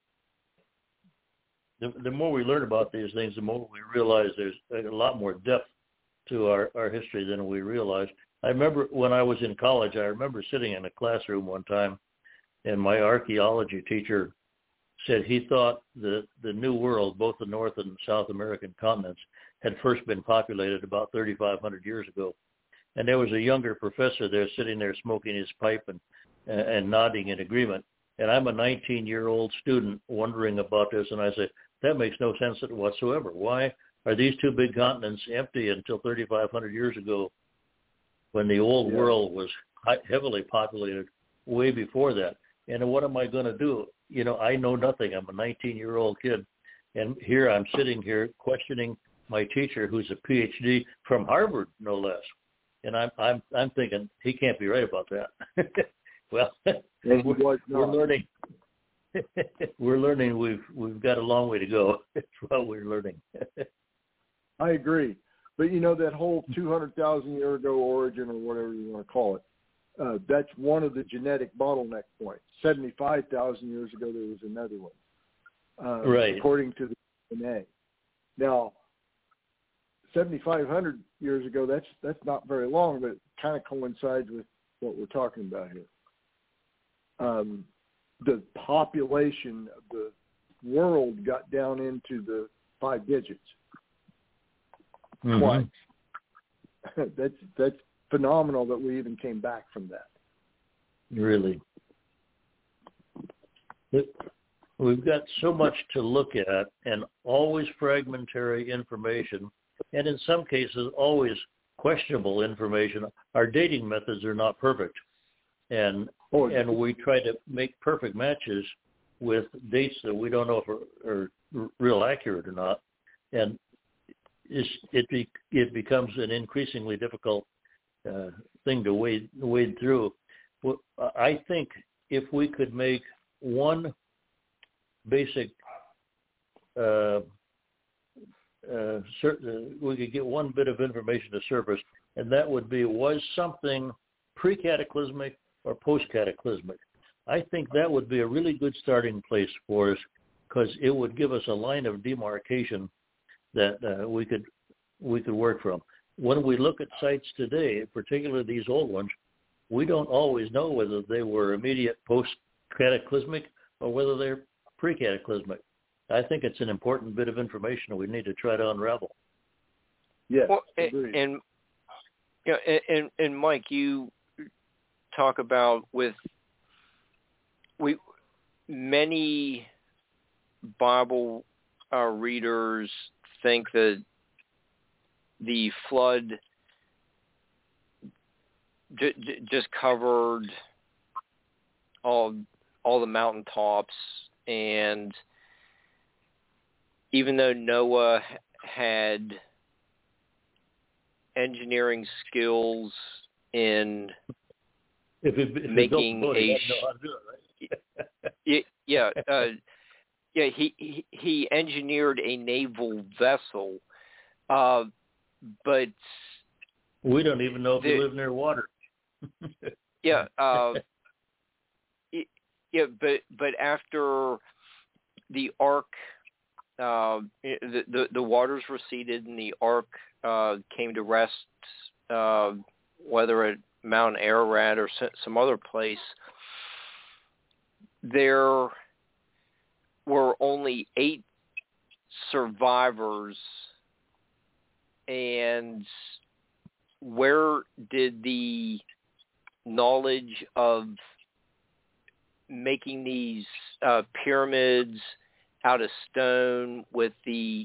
The more we learn about these things, the more we realize there's a lot more depth to our history than we realize. I remember when I was in college, I remember sitting in a classroom one time, and my archaeology teacher said he thought the New World, both the North and South American continents, had first been populated about 3,500 years ago. And there was a younger professor there sitting there smoking his pipe and nodding in agreement. And I'm a 19-year-old student wondering about this, and I said, that makes no sense whatsoever. Why are these two big continents empty until 3,500 years ago when the old world was heavily populated way before that? And what am I going to do? You know, I know nothing. I'm a 19-year-old kid. And here I'm sitting here questioning my teacher, who's a PhD from Harvard, no less. And I'm thinking he can't be right about that. Well, we're learning. We're learning. We've got a long way to go. That's what we're learning. I agree, but that whole 200,000 year ago origin, or whatever you want to call it, that's one of the genetic bottleneck points. 75,000 years ago, there was another one, right? According to the DNA. Now, 7,500 years ago, that's not very long, but it kind of coincides with what we're talking about here. The population of the world got down into the 5 digits. Twice. That's phenomenal that we even came back from that. Really. We've got so much to look at, and always fragmentary information, and in some cases always questionable information. Our dating methods are not perfect, and we try to make perfect matches with dates that we don't know if are real accurate or not, and it becomes an increasingly difficult thing to wade through. I think if we could make one basic we could get one bit of information to surface, and that would be, was something pre-cataclysmic or post-cataclysmic? I think that would be a really good starting place for us, because it would give us a line of demarcation that we could work from. When we look at sites today, particularly these old ones, we don't always know whether they were immediate post-cataclysmic or whether they're pre-cataclysmic. I think it's an important bit of information we need to try to unravel. Yes, well, and Mike, you talk about many Bible readers think that the flood just covered all the mountaintops, and even though Noah had engineering skills in making he engineered a naval vessel, but we don't even know if we live near water. But after the ark, the waters receded and the ark came to rest, whether at Mount Ararat or some other place, there were only 8 survivors. And where did the knowledge of making these pyramids out of stone with the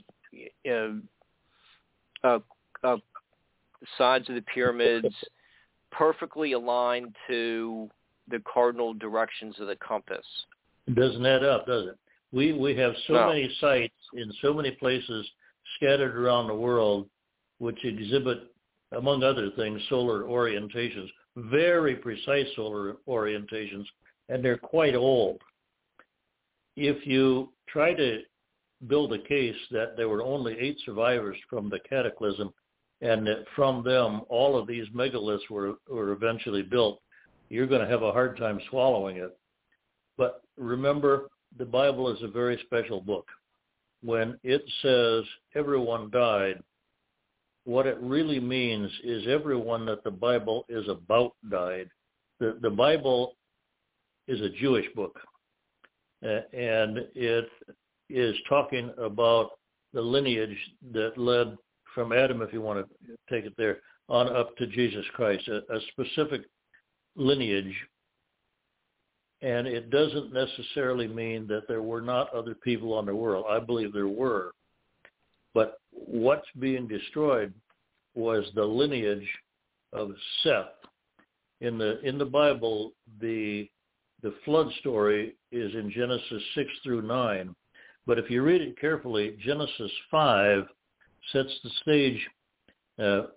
sides of the pyramids perfectly aligned to the cardinal directions of the compass? It doesn't add up, does it? We have many sites in so many places scattered around the world which exhibit, among other things, solar orientations, very precise solar orientations, and they're quite old. If you try to build a case that there were only 8 survivors from the cataclysm, and that from them all of these megaliths were eventually built, you're going to have a hard time swallowing it. But remember, the Bible is a very special book. When it says everyone died, what it really means is everyone that the Bible is about died. The Bible is a Jewish book, and it is talking about the lineage that led from Adam, if you want to take it there, on up to Jesus Christ, a specific lineage. And it doesn't necessarily mean that there were not other people on the world. I believe there were. But what's being destroyed was the lineage of Seth. In the Bible, the flood story is in Genesis 6 through 9. But if you read it carefully, Genesis 5 sets the stage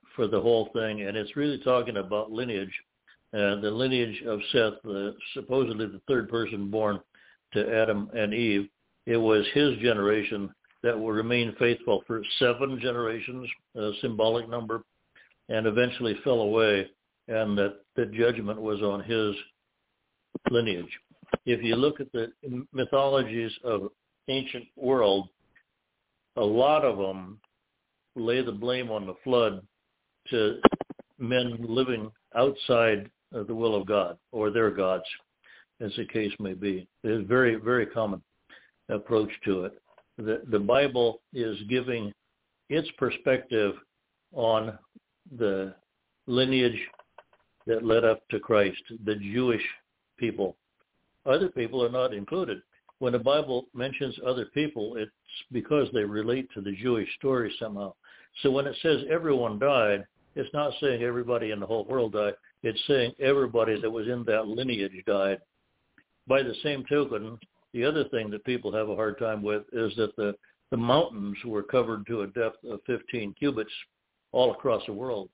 for the whole thing, and it's really talking about lineage. The lineage of Seth, supposedly the third person born to Adam and Eve. It was his generation that will remain faithful for 7 generations, a symbolic number, and eventually fell away, and that the judgment was on his lineage. If you look at the mythologies of ancient world, a lot of them lay the blame on the flood to men living outside of the will of God or their gods, as the case may be. It's a very, very common approach to it. The Bible is giving its perspective on the lineage that led up to Christ, the Jewish people. Other people are not included. When the Bible mentions other people, it's because they relate to the Jewish story somehow. So when it says everyone died, it's not saying everybody in the whole world died. It's saying everybody that was in that lineage died. By the same token, the other thing that people have a hard time with is that the mountains were covered to a depth of 15 cubits all across the world.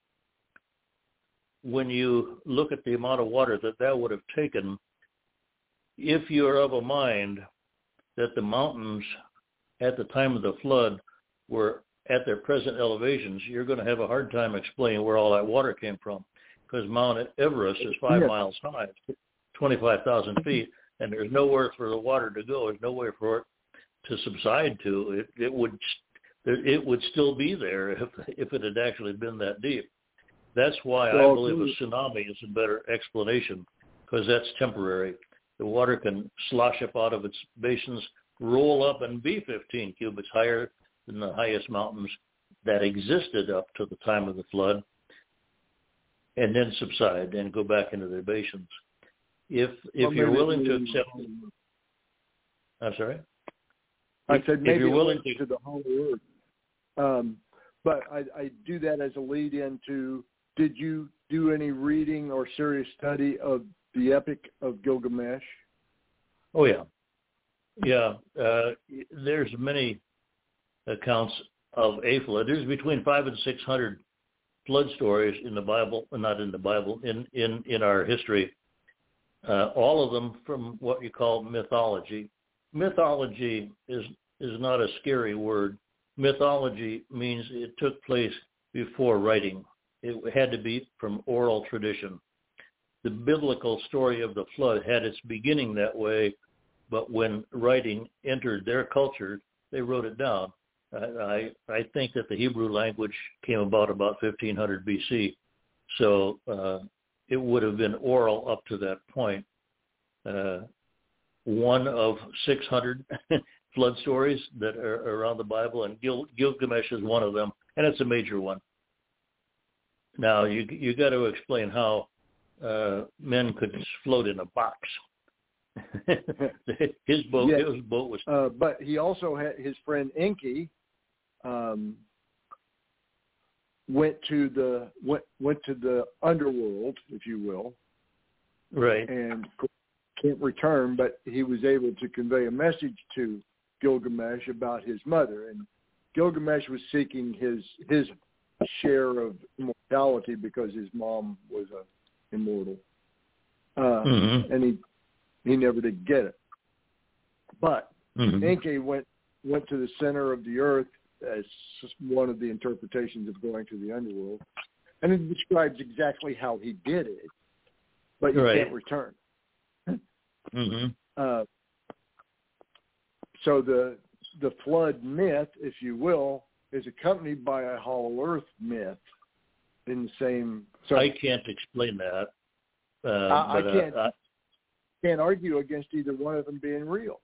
When you look at the amount of water that would have taken, if you're of a mind that the mountains at the time of the flood were at their present elevations, you're going to have a hard time explaining where all that water came from, because Mount Everest is 5 miles high, 25,000 feet, and there's nowhere for the water to go. There's nowhere for it to subside to. It would still be there if it had actually been that deep. That's why I believe a tsunami is a better explanation, because that's temporary. The water can slosh up out of its basins, roll up and be 15 cubits higher than the highest mountains that existed up to the time of the flood, and then subside and go back into their basins. If you're willing to accept, I'm sorry. I said maybe if you're willing to the whole earth. But I do that as a lead into, did you do any reading or serious study of the Epic of Gilgamesh? Oh, yeah. Yeah. There's many accounts of a flood. There's between 500 and 600 flood stories in the Bible, not in the Bible, in our history. All of them from what you call mythology. Mythology is not a scary word. Mythology means it took place before writing. It had to be from oral tradition. The biblical story of the flood had its beginning that way, but when writing entered their culture, they wrote it down. I think that the Hebrew language came about 1500 BC, so it would have been oral up to that point. One of 600 flood stories that are around the Bible, and Gilgamesh is one of them, and it's a major one. Now, you got to explain how men could float in a box. His boat was. But he also had his friend Enki. Went to the underworld, if you will, right, and can't return. But he was able to convey a message to Gilgamesh about his mother, and Gilgamesh was seeking his share of immortality because his mom was immortal, and he never did get it. But Enki went to the center of the earth as one of the interpretations of going to the underworld, and it describes exactly how he did it, but you can't return. So the flood myth, if you will, is accompanied by a Hollow Earth myth in the same. So I can't explain that. I can't argue against either one of them being real.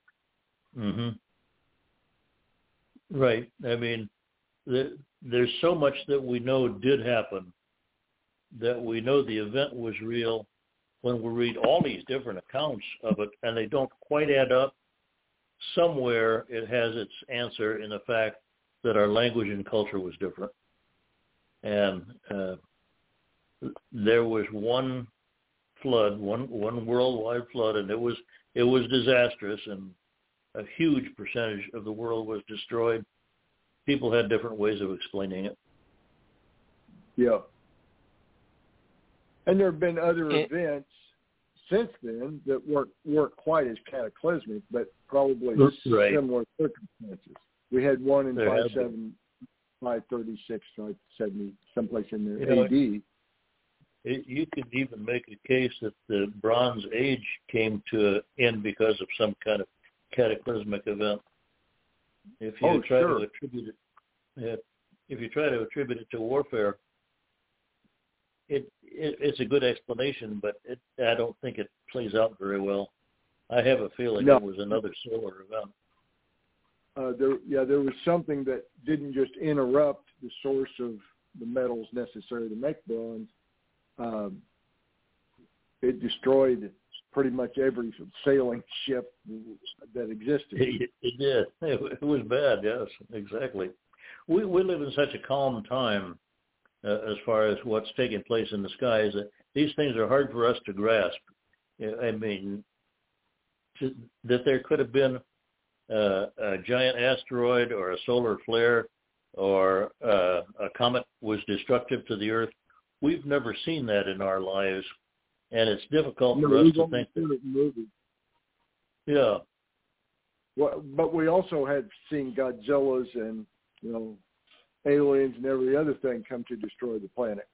Right. I mean, there's so much that we know did happen, that we know the event was real when we read all these different accounts of it, and they don't quite add up. Somewhere it has its answer in the fact that our language and culture was different. And there was one flood, one worldwide flood, and it was disastrous, and a huge percentage of the world was destroyed. People had different ways of explaining it. Yeah. And there have been other events since then that weren't quite as cataclysmic, but probably similar circumstances. We had one in 536, 570, someplace in there, AD. You could even make a case that the Bronze Age came to an end because of some kind of cataclysmic event. If you try to attribute it to warfare, it's a good explanation, but I don't think it plays out very well. I have a feeling it was another solar event. There was something that didn't just interrupt the source of the metals necessary to make bronze. It destroyed pretty much every sailing ship that existed. It did. It was bad, yes, exactly. We live in such a calm time as far as what's taking place in the skies that these things are hard for us to grasp. I mean, that there could have been a giant asteroid or a solar flare or a comet was destructive to the Earth. We've never seen that in our lives, and it's difficult for us to think that. Yeah. Well, but we also had seen Godzillas and aliens and every other thing come to destroy the planet.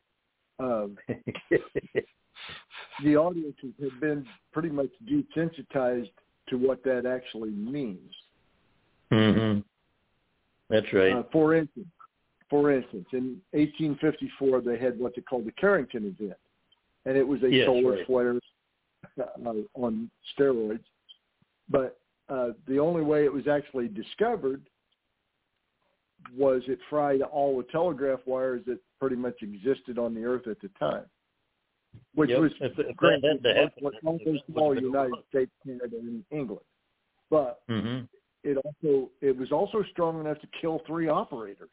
The audiences have been pretty much desensitized to what that actually means. Mm-hmm. That's right. For instance, in 1854, they had what they called the Carrington event, and it was a solar flare on steroids. But the only way it was actually discovered was it fried all the telegraph wires that pretty much existed on the Earth at the time, which was great. Small United States, Canada, and England. But it was also strong enough to kill 3 operators.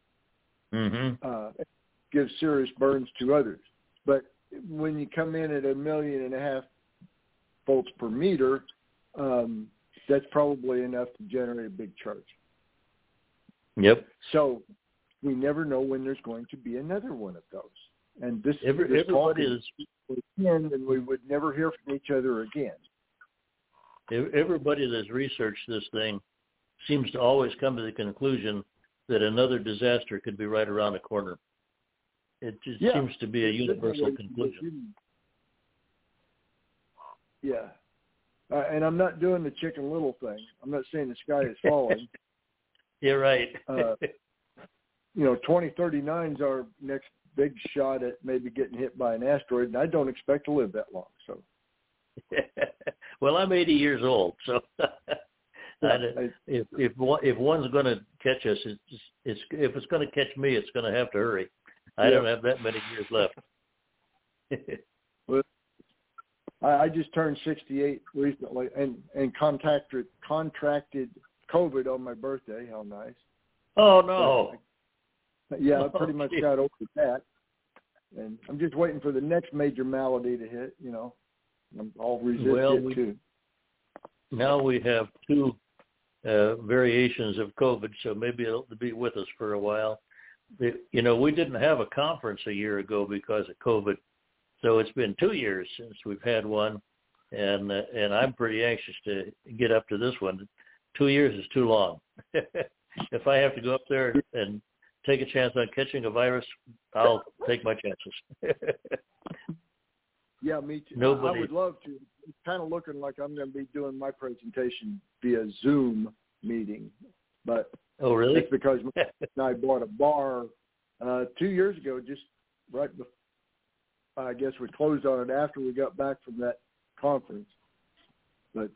Give serious burns to others. But when you come in at 1.5 million volts per meter, that's probably enough to generate a big charge. Yep. So we never know when there's going to be another one of those. And everybody is, and we would never hear from each other again. Everybody that's researched this thing seems to always come to the conclusion that another disaster could be right around the corner. It just seems to be a universal conclusion. Yeah. And I'm not doing the Chicken Little thing. I'm not saying the sky is falling. You're right. 2039 is our next big shot at maybe getting hit by an asteroid, and I don't expect to live that long. So, well, I'm 80 years old, so if one's going to catch us, if it's going to catch me, it's going to have to hurry. I don't have that many years left. Well, I just turned 68 recently, and contracted COVID on my birthday. How nice! Oh no! Yeah, I pretty much got over that, and I'm just waiting for the next major malady to hit. I'm all resistant too. Now we have 2 variations of COVID, so maybe it'll be with us for a while. We didn't have a conference a year ago because of COVID, so it's been 2 years since we've had one, and I'm pretty anxious to get up to this one. 2 years is too long. If I have to go up there and take a chance on catching a virus, I'll take my chances. Yeah, me too. Nobody. I would love to. It's kind of looking like I'm going to be doing my presentation via Zoom meeting. But oh, really? It's because I bought a bar 2 years ago, just right before, I guess we closed on it after we got back from that conference. But,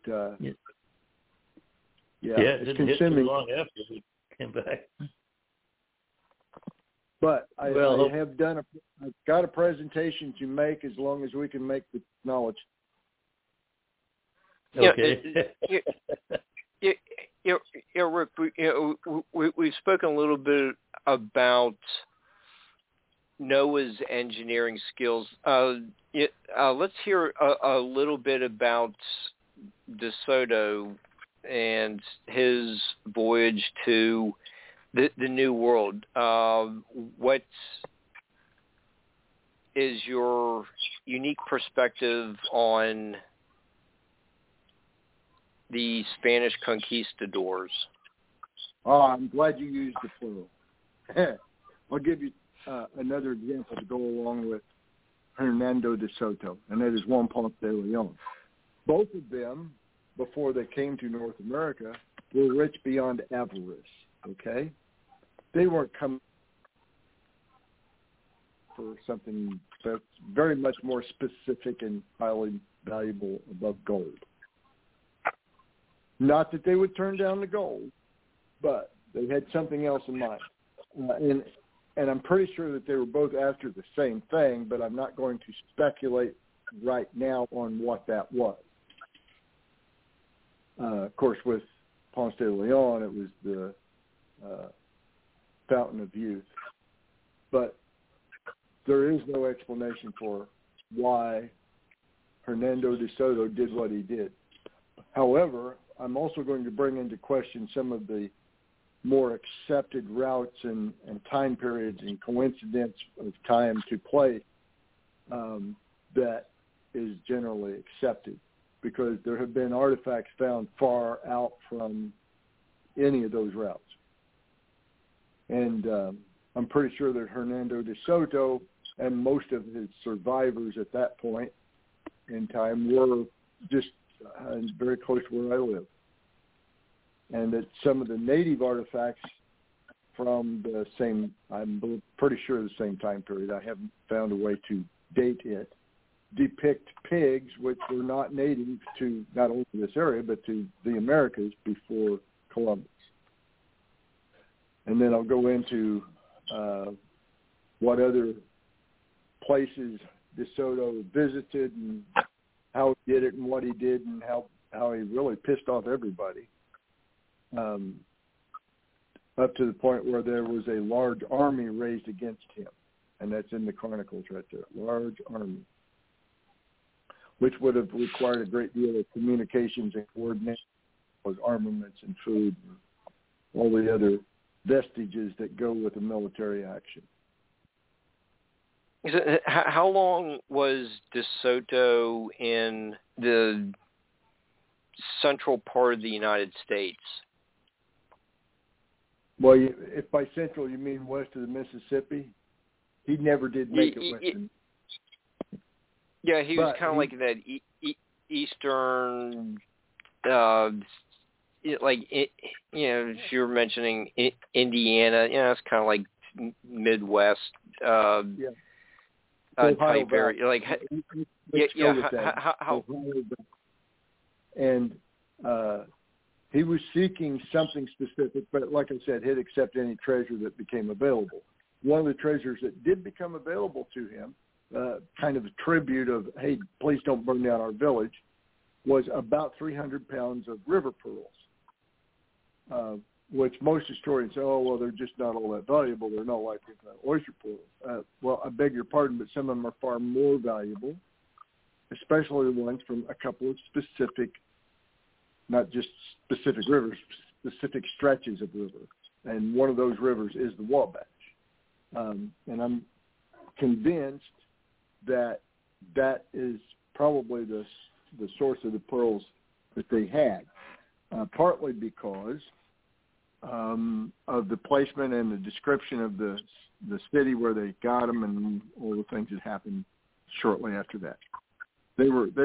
it didn't hit too long after we came back. But I've got a presentation to make as long as we can make the knowledge. Okay. Rick, we've spoken a little bit about Noah's engineering skills. Let's hear a little bit about DeSoto and his voyage to the New World. is your unique perspective on the Spanish conquistadors? Oh, I'm glad you used the plural. I'll give you another example to go along with Hernando de Soto, and that is Juan Ponce de Leon. Both of them, before they came to North America, were rich beyond avarice, okay? They weren't coming for something that's very much more specific and highly valuable above gold. Not that they would turn down the gold, but they had something else in mind. And I'm pretty sure that they were both after the same thing, but I'm not going to speculate right now on what that was. Of course, with Ponce de Leon, it was the fountain of youth. But there is no explanation for why Hernando de Soto did what he did. However, I'm also going to bring into question some of the more accepted routes and time periods and coincidence of time to place that is generally accepted, because there have been artifacts found far out from any of those routes. And I'm pretty sure that Hernando de Soto and most of his survivors at that point in time were just very close to where I live. And that some of the native artifacts from the same, I'm pretty sure the same time period, I haven't found a way to date it, depict pigs which were not native to not only this area, but to the Americas before Columbus. And then I'll go into what other places De Soto visited and how he did it and what he did and how he really pissed off everybody. Up to the point where there was a large army raised against him. And that's in the Chronicles right there, large army, which would have required a great deal of communications and coordination with armaments and food and all the other vestiges that go with a military action. How long was De Soto in the central part of the United States? Well, if by central you mean west of the Mississippi, he never did make it western. Yeah, he was kind of like that eastern, like, if you were mentioning Indiana, it's kind of like Midwest type area. Like, how? And he was seeking something specific, but like I said, he'd accept any treasure that became available. One of the treasures that did become available to him, kind of a tribute of, hey, please don't burn down our village, was about 300 pounds of river pearls, which most historians say, oh, well, they're just not all that valuable. They're not like oyster pearls. Well, I beg your pardon, but some of them are far more valuable, especially the ones from a couple of specific, not just specific rivers, specific stretches of river. And one of those rivers is the Wabash. And I'm convinced that that is probably the source of the pearls that they had, partly because of the placement and the description of the city where they got them and all the things that happened shortly after that. They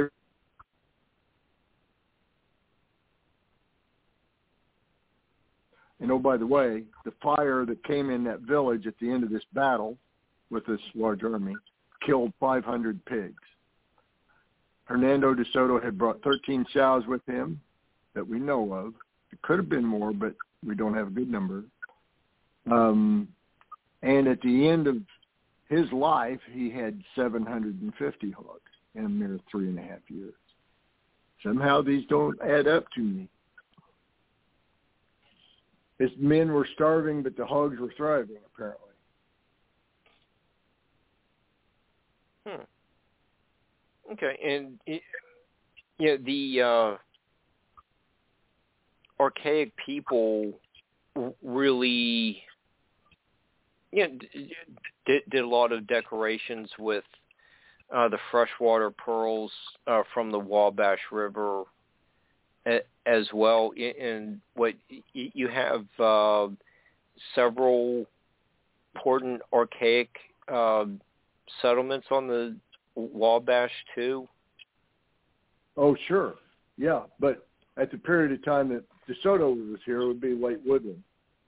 And oh, by the way, the fire that came in that village at the end of this battle with this large army killed 500 pigs. Hernando de Soto had brought 13 sows with him that we know of. It could have been more, but we don't have a good number. And at the end of his life, he had 750 hogs in a mere 3.5 years. Somehow these don't add up to me. His men were starving, but the hogs were thriving, apparently. Okay, and the archaic people really, did a lot of decorations with the freshwater pearls from the Wabash River as well. And what you have several important archaic settlements on the Wabash too. Oh, sure. Yeah, but at the period of time that DeSoto was here, it would be late woodland.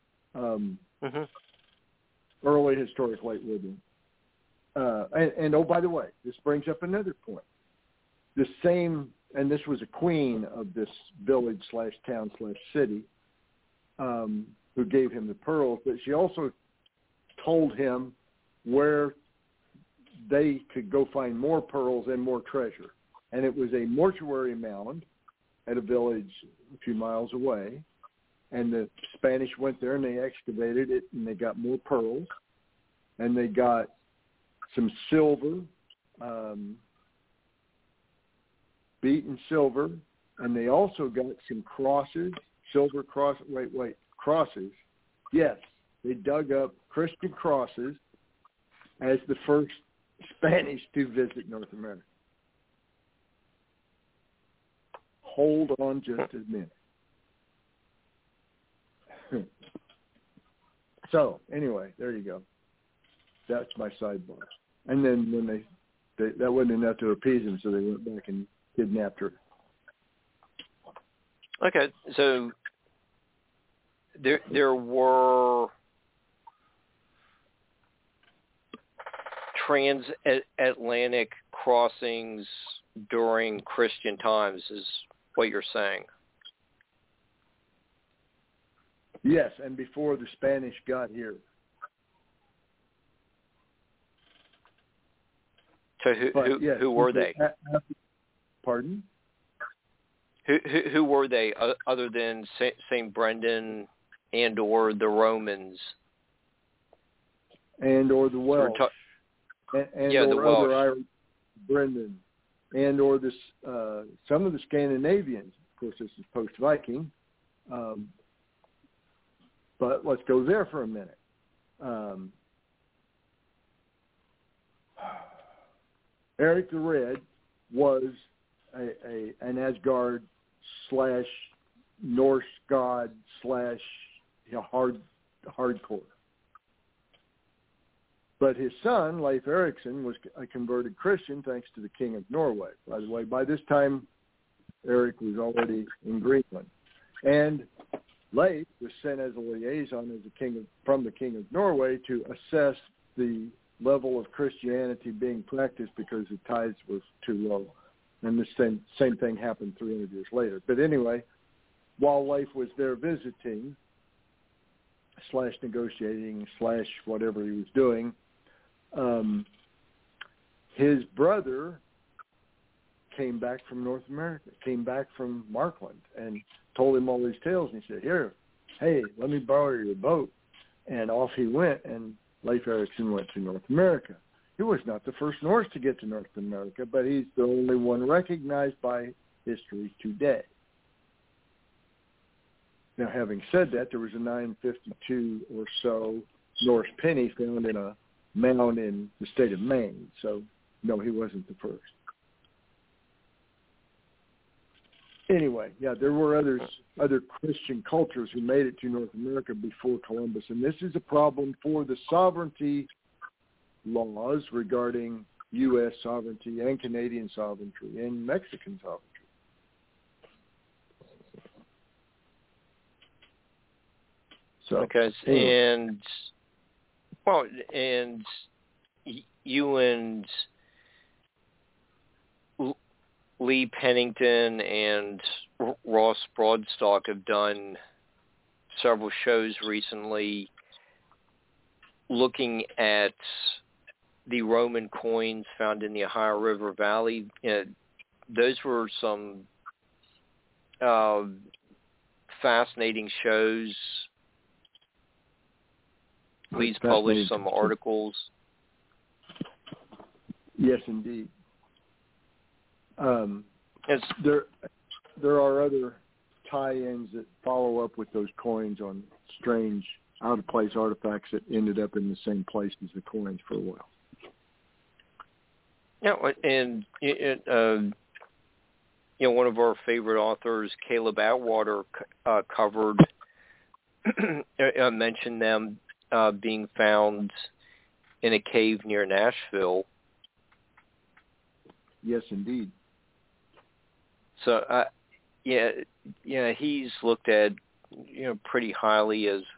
Early historic late woodland. And oh, by the way, this brings up another point. The same, and this was a queen of this village / town / city who gave him the pearls, but she also told him where they could go find more pearls and more treasure. And it was a mortuary mound at a village a few miles away. And the Spanish went there and they excavated it and they got more pearls. And they got some silver, beaten silver. And they also got some crosses, crosses. Yes, they dug up Christian crosses as the first Spanish to visit North America. Hold on just a minute. So, anyway, there you go. That's my sidebar. And then when they that wasn't enough to appease them, so they went back and kidnapped her. Okay, so there were transatlantic crossings during Christian times, is what you're saying? Yes, and before the Spanish got here. So who were they? Pardon? Who were they other than St. Brendan and or the Romans? And or the Welsh. And or the Welsh. Other Irish, Brendan. And or this, some of the Scandinavians. Of course, this is post-Viking. But let's go there for a minute. Eric the Red was an Asgard / Norse god / hardcore. But his son, Leif Erikson, was a converted Christian thanks to the King of Norway. By the way, by this time, Eric was already in Greenland. And Leif was sent as a liaison from the King of Norway to assess the level of Christianity being practiced because the tithes was too low. And the same thing happened 300 years later. But anyway, while Leif was there visiting / negotiating / whatever he was doing, his brother came back from North America, came back from Markland, and told him all these tales. And he said, "Here, hey, let me borrow your boat." And off he went, and Leif Erikson went to North America. He was not the first Norse to get to North America, but he's the only one recognized by history today. Now, having said that, there was a 952 or so Norse penny found in a mound in the state of Maine. So, no, he wasn't the first. Anyway, yeah, there were other Christian cultures who made it to North America before Columbus, and this is a problem for the sovereignty laws regarding U.S. sovereignty and Canadian sovereignty and Mexican sovereignty. So, okay, anyway. and you and Lee Pennington and Ross Broadstock have done several shows recently looking at the Roman coins found in the Ohio River Valley. Those were some fascinating shows. Lee's published some articles. Yes, indeed. There are other tie-ins that follow up with those coins on strange out-of-place artifacts that ended up in the same place as the coins for a while. Yeah, and one of our favorite authors, Caleb Atwater, covered mentioned them being found in a cave near Nashville. Yes, indeed. So, he's looked at pretty highly as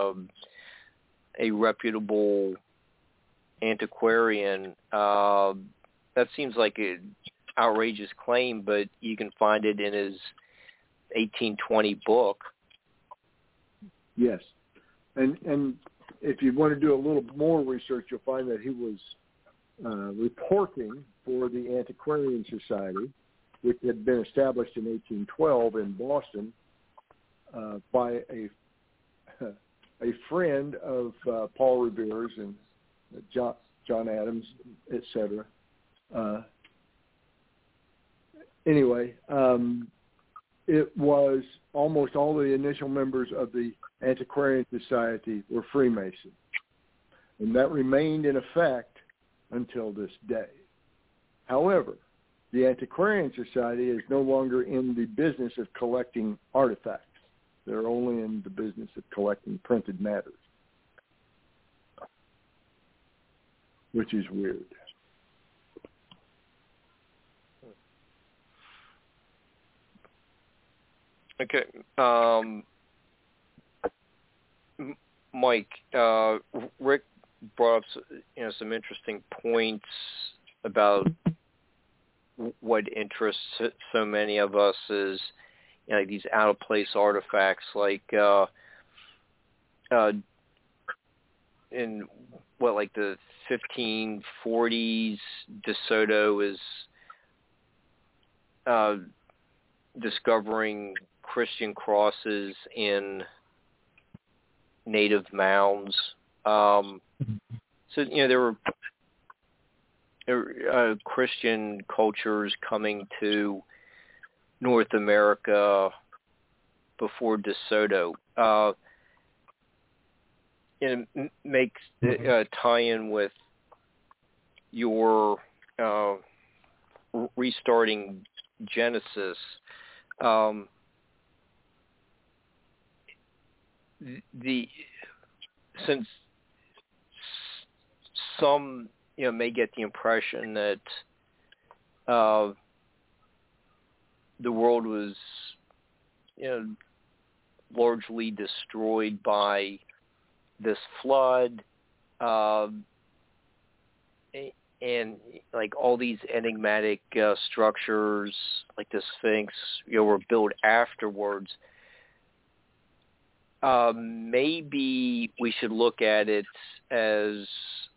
a reputable antiquarian. That seems like an outrageous claim, but you can find it in his 1820 book. Yes, and if you want to do a little more research, you'll find that he was reporting for the Antiquarian Society, which had been established in 1812 in Boston by a friend of Paul Revere's and John Adams, etc. Anyway, it was almost all the initial members of the Antiquarian Society were Freemasons, and that remained in effect until this day. However, the Antiquarian Society is no longer in the business of collecting artifacts. They're only in the business of collecting printed matters, which is weird. Okay. Mike, Rick brought up some interesting points about what interests so many of us is these out of place artifacts, like in the 1540s, DeSoto is discovering Christian crosses in native mounds. So there were Christian cultures coming to North America before DeSoto. And it makes tie in with your restarting Genesis. Since some may get the impression that the world was largely destroyed by this flood, and like all these enigmatic structures like the Sphinx were built afterwards. Maybe we should look at it as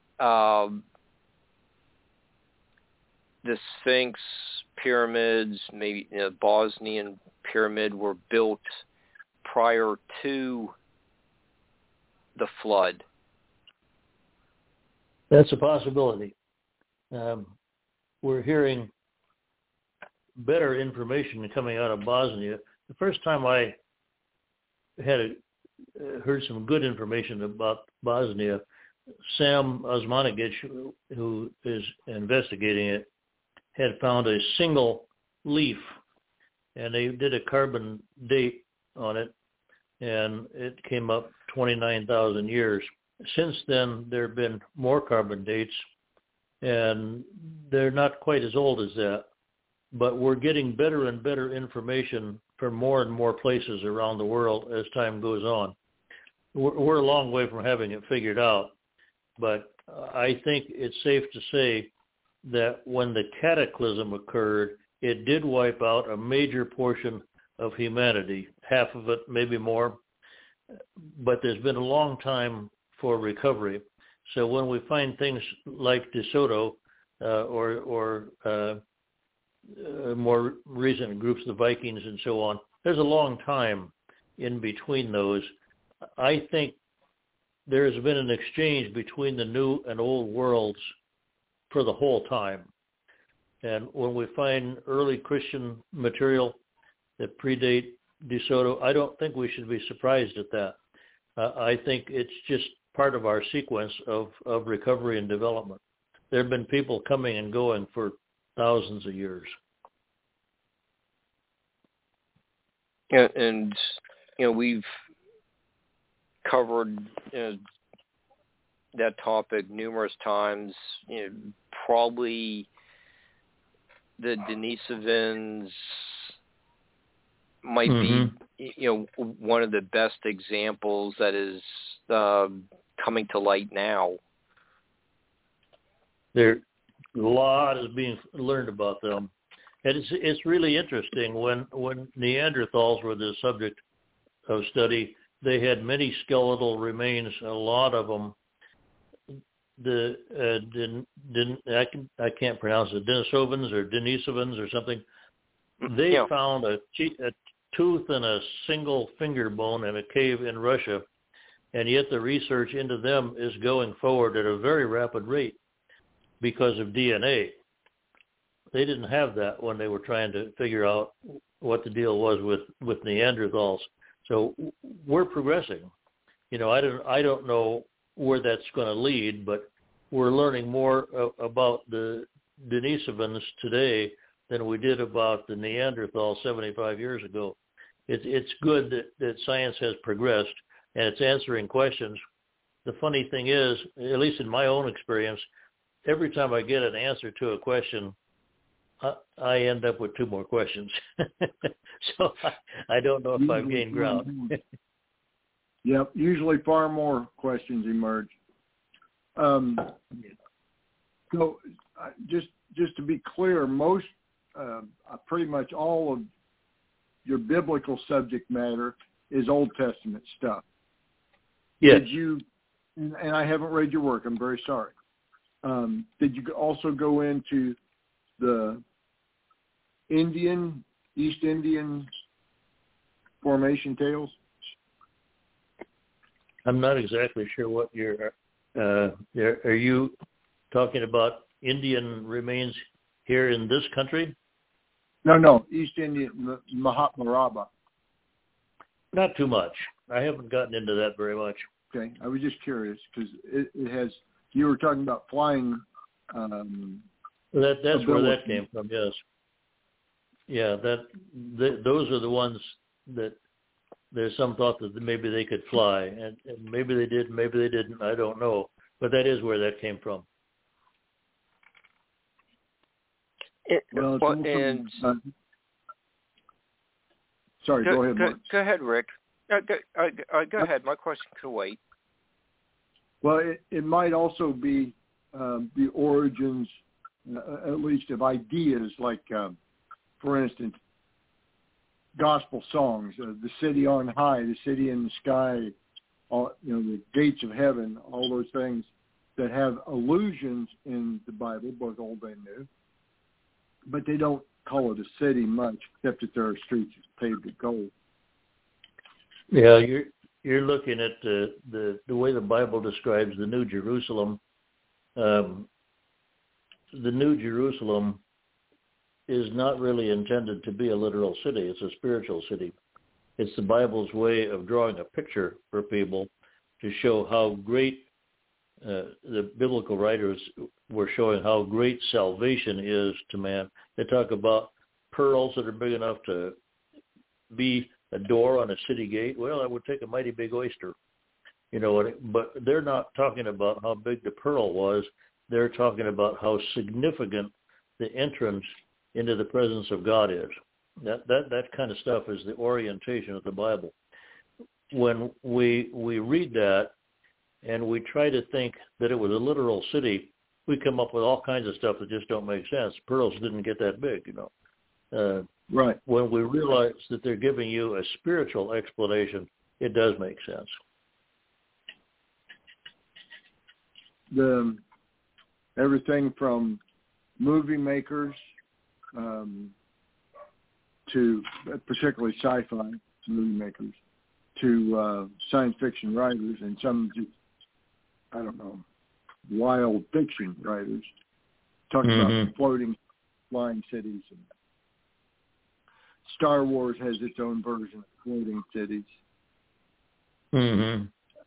the Sphinx, pyramids, maybe the Bosnian pyramid were built prior to the flood. That's a possibility. We're hearing better information coming out of Bosnia. The first time I had heard some good information about Bosnia, Sam Osmanagic, who is investigating it, had found a single leaf, and they did a carbon date on it, and it came up 29,000 years. Since then, there have been more carbon dates, and they're not quite as old as that, but we're getting better and better information from more and more places around the world as time goes on. We're a long way from having it figured out, but I think it's safe to say that when the cataclysm occurred, it did wipe out a major portion of humanity, half of it, maybe more, but there's been a long time for recovery. So when we find things like DeSoto or more recent groups, the Vikings and so on, there's a long time in between those. I think there has been an exchange between the new and old worlds for the whole time. And when we find early Christian material that predate DeSoto, I don't think we should be surprised at that. I think it's just part of our sequence of recovery and development. There have been people coming and going for thousands of years. Yeah, and we've covered that topic numerous times. Probably the Denisovans might be one of the best examples that is coming to light now. There, a lot is being learned about them, and it's really interesting. When Neanderthals were the subject of study, they had many skeletal remains. A lot of them, I can't pronounce it, Denisovans or Denisovans or something. They found a tooth and a single finger bone in a cave in Russia, and yet the research into them is going forward at a very rapid rate because of DNA. They didn't have that when they were trying to figure out what the deal was with Neanderthals. So we're progressing. I don't know where that's going to lead, but we're learning more about the Denisovans today than we did about the Neanderthals 75 years ago. It's good that science has progressed and it's answering questions. The funny thing is, at least in my own experience, every time I get an answer to a question, I end up with two more questions. So I don't know if I've gained ground. Yep, usually far more questions emerge. So just to be clear, most pretty much all of your biblical subject matter is Old Testament stuff. Yes. Did you? And I haven't read your work. I'm very sorry. Did you also go into the East Indian formation tales? I'm not exactly sure what you're. Are you talking about Indian remains here in this country? No, East Indian, Mahatma Rabba. Not too much. I haven't gotten into that very much. Okay, I was just curious because it has. You were talking about flying. That's where that came from. Yes. Yeah, those are the ones that there's some thought that maybe they could fly, and maybe they did, maybe they didn't. I don't know, but that is where that came from. Sorry, go ahead, Mark. Go ahead, Rick. Go ahead. My question can wait. Well, it might also be the origins, at least, of ideas like, for instance, gospel songs, the city on high, the city in the sky, all, the gates of heaven, all those things that have allusions in the Bible, both Old and New, but they don't call it a city much, except that there are streets paved with gold. Yeah, you're looking at the way the Bible describes the New Jerusalem. The New Jerusalem is not really intended to be a literal city. It's a spiritual city. It's the Bible's way of drawing a picture for people to show how great the biblical writers were showing how great salvation is to man. They talk about pearls that are big enough to be a door on a city gate. Well, that would take a mighty big oyster, but they're not talking about how big the pearl was. They're talking about how significant the entrance into the presence of God is. That kind of stuff is the orientation of the Bible. When we read that and we try to think that it was a literal city, we come up with all kinds of stuff that just don't make sense. Pearls didn't get that big, Right. When we realize that they're giving you a spiritual explanation, it does make sense. Everything from movie makers to particularly sci-fi movie makers to science fiction writers and some just, I don't know, wild fiction writers talking about floating, flying cities. And Star Wars has its own version of floating cities. Mm-hmm.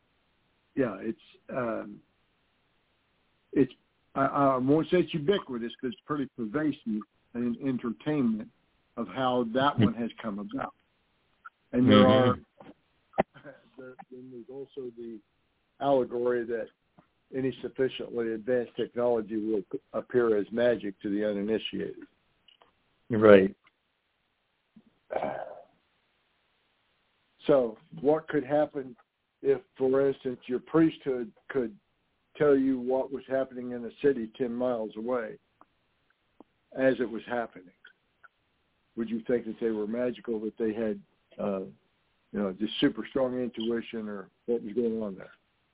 I won't say it's ubiquitous, but it's pretty pervasive in entertainment of how that one has come about. And there are, then there's also the allegory that any sufficiently advanced technology will appear as magic to the uninitiated. Right. So what could happen if, for instance, your priesthood could tell you what was happening in a city 10 miles away as it was happening? Would you think that they were magical, that they had, just super strong intuition, or what was going on there?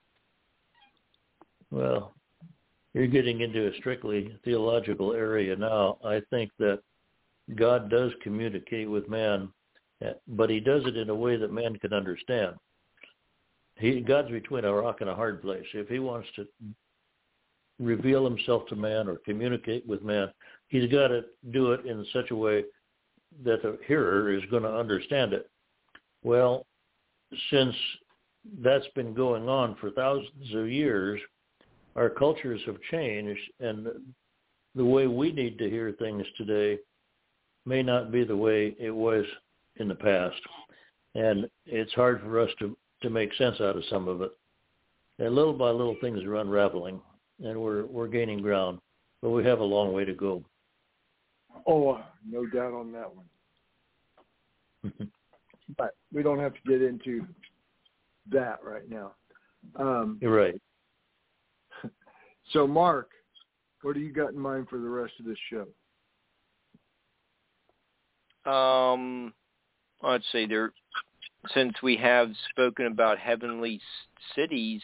Well, you're getting into a strictly theological area now. I think that God does communicate with man, but he does it in a way that man can understand. God's between a rock and a hard place. If he wants to reveal himself to man or communicate with man, he's got to do it in such a way that the hearer is going to understand it. Well, since that's been going on for thousands of years, our cultures have changed, and the way we need to hear things today may not be the way it was in the past. And it's hard for us to make sense out of some of it. And little by little, things are unraveling, and we're gaining ground, but we have a long way to go. Oh, no doubt on that one. But we don't have to get into that right now. You're right. So, Mark, what do you got in mind for the rest of this show? I'd say since we have spoken about heavenly cities,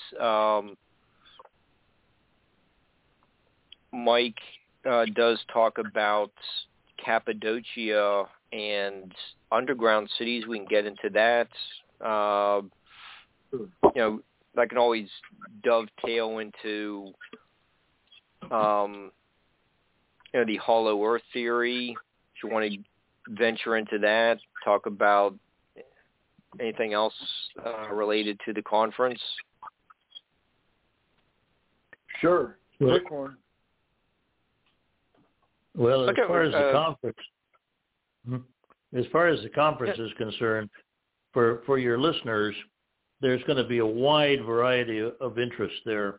Mike does talk about Cappadocia and underground cities. We can get into that. That can always dovetail into the hollow earth theory. If you want to venture into that, talk about anything else related to the conference. Sure. Quick one. Well, as far as the conference is concerned, for your listeners, there's going to be a wide variety of interests there.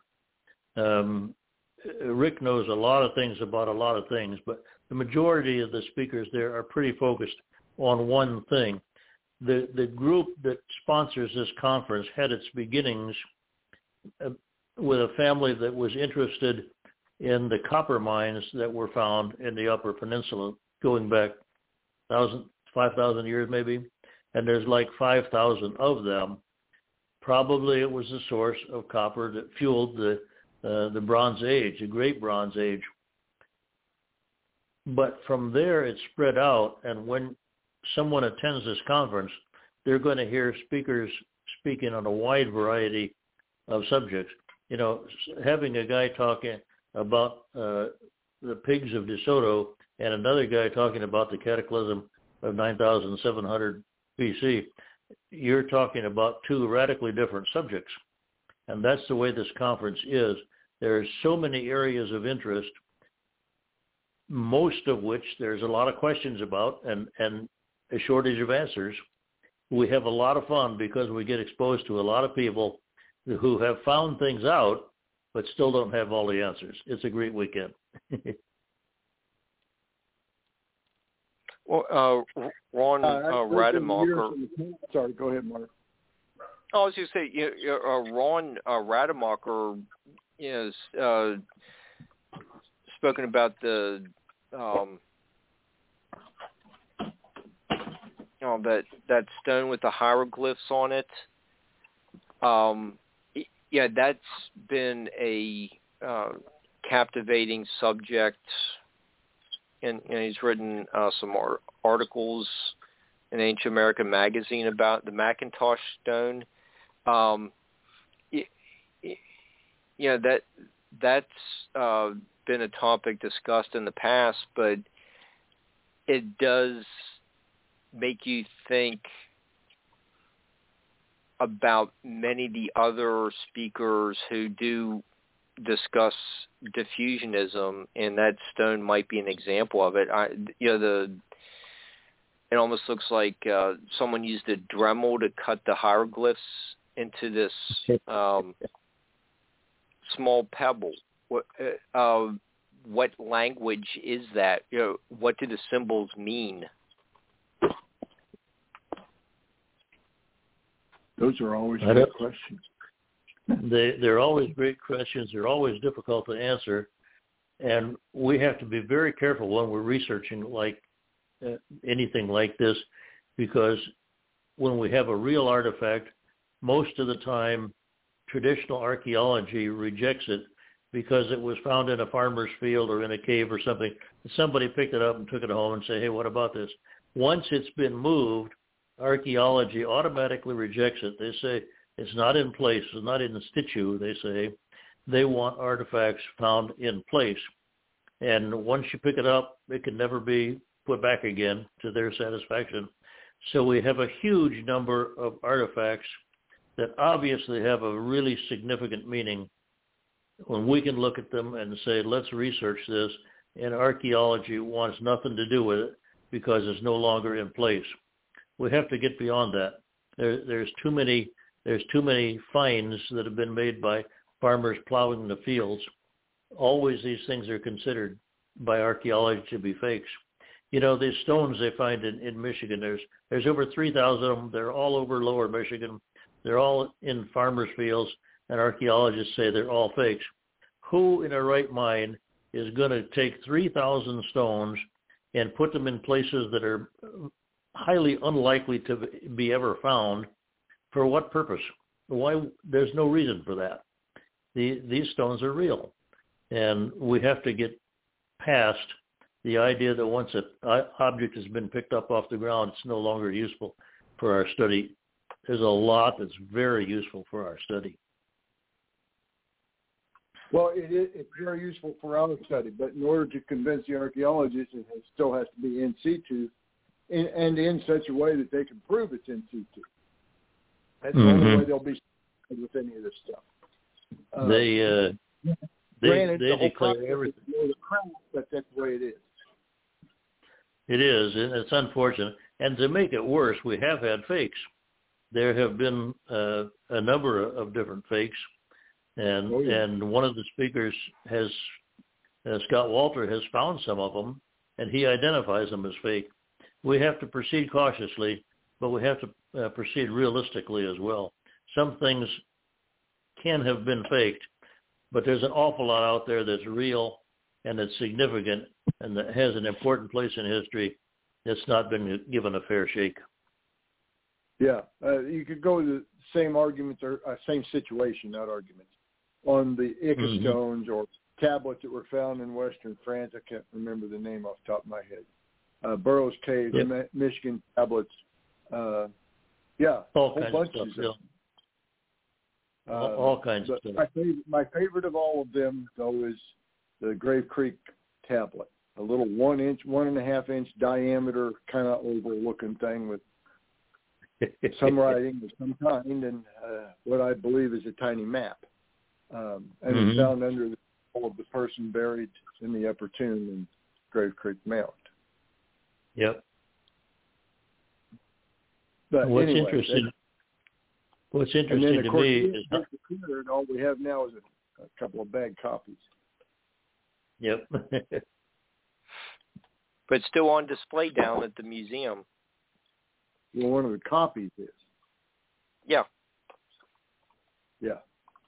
Rick knows a lot of things about a lot of things, but the majority of the speakers there are pretty focused on one thing. The group that sponsors this conference had its beginnings with a family that was interested in the copper mines that were found in the Upper Peninsula going back 5,000 years maybe, and there's like 5,000 of them. Probably it was the source of copper that fueled the Bronze Age, the Great Bronze Age. But from there it spread out, and when someone attends this conference, they're going to hear speakers speaking on a wide variety of subjects. Having a guy talking about the pigs of DeSoto and another guy talking about the cataclysm of 9,700 BC, you're talking about two radically different subjects. And that's the way this conference is. There are so many areas of interest, most of which there's a lot of questions about and a shortage of answers. We have a lot of fun because we get exposed to a lot of people who have found things out but still don't have all the answers. It's a great weekend. Well, Ron Rademacher. Sorry, go ahead, Mark. I was just saying, Ron Rademacher is spoken about the that stone with the hieroglyphs on it. That's been a captivating subject, and he's written some articles in Ancient American Magazine about the Macintosh stone. That's been a topic discussed in the past, but it does make you think about many of the other speakers who do discuss diffusionism, and that stone might be an example of it. It almost looks like someone used a Dremel to cut the hieroglyphs into this small pebble. What language is that? What do the symbols mean? Those are always good questions. They're always great questions. They're always difficult to answer. And we have to be very careful when we're researching like anything like this, because when we have a real artifact, most of the time traditional archaeology rejects it because it was found in a farmer's field or in a cave or something. Somebody picked it up and took it home and say, hey, what about this? Once it's been moved, archaeology automatically rejects it. They say it's not in place, it's not in situ. They say they want artifacts found in place. And once you pick it up, it can never be put back again to their satisfaction. So we have a huge number of artifacts that obviously have a really significant meaning when we can look at them and say, let's research this, and archaeology wants nothing to do with it because it's no longer in place. We have to get beyond that. There's too many finds that have been made by farmers plowing the fields. Always these things are considered by archaeology to be fakes. These stones they find in Michigan, there's over 3,000 of them. They're all over lower Michigan. They're all in farmers' fields, and archaeologists say they're all fakes. Who in their right mind is going to take 3,000 stones and put them in places that are highly unlikely to be ever found? For what purpose? Why? There's no reason for that. These stones are real, and we have to get past the idea that once an object has been picked up off the ground, it's no longer useful for our study. There's a lot that's very useful for our study. Well, it's very useful for our study, but in order to convince the archaeologists, it still has to be in situ and in such a way that they can prove it's in situ. That's the only way they'll be with any of this stuff. They declare everything. But that's the way it is. It is, and it's unfortunate. And to make it worse, we have had fakes. There have been a number of different fakes, and one of the speakers has, Scott Walter, has found some of them, and he identifies them as fake. We have to proceed cautiously, but we have to proceed realistically as well. Some things can have been faked, but there's an awful lot out there that's real and that's significant and that has an important place in history that's not been given a fair shake. Yeah, you could go to the same arguments or same situation, not arguments, on the Ica stones or tablets that were found in western France. I can't remember the name off the top of my head. Burroughs Cave, Michigan tablets. All kinds of stuff. All kinds of stuff. My favorite of all of them, though, is the Grave Creek tablet, a little 1.5 inch diameter, kind of oval-looking thing with some writing of some kind and what I believe is a tiny map. And it's found under the wall of the person buried in the upper tomb in Grave Creek Mound. Yep. But what's anyway, interesting and then, to me is and all we have now is a couple of bad copies. Yep. But still on display down at the museum. Well, one of the copies is. Yeah. Yeah.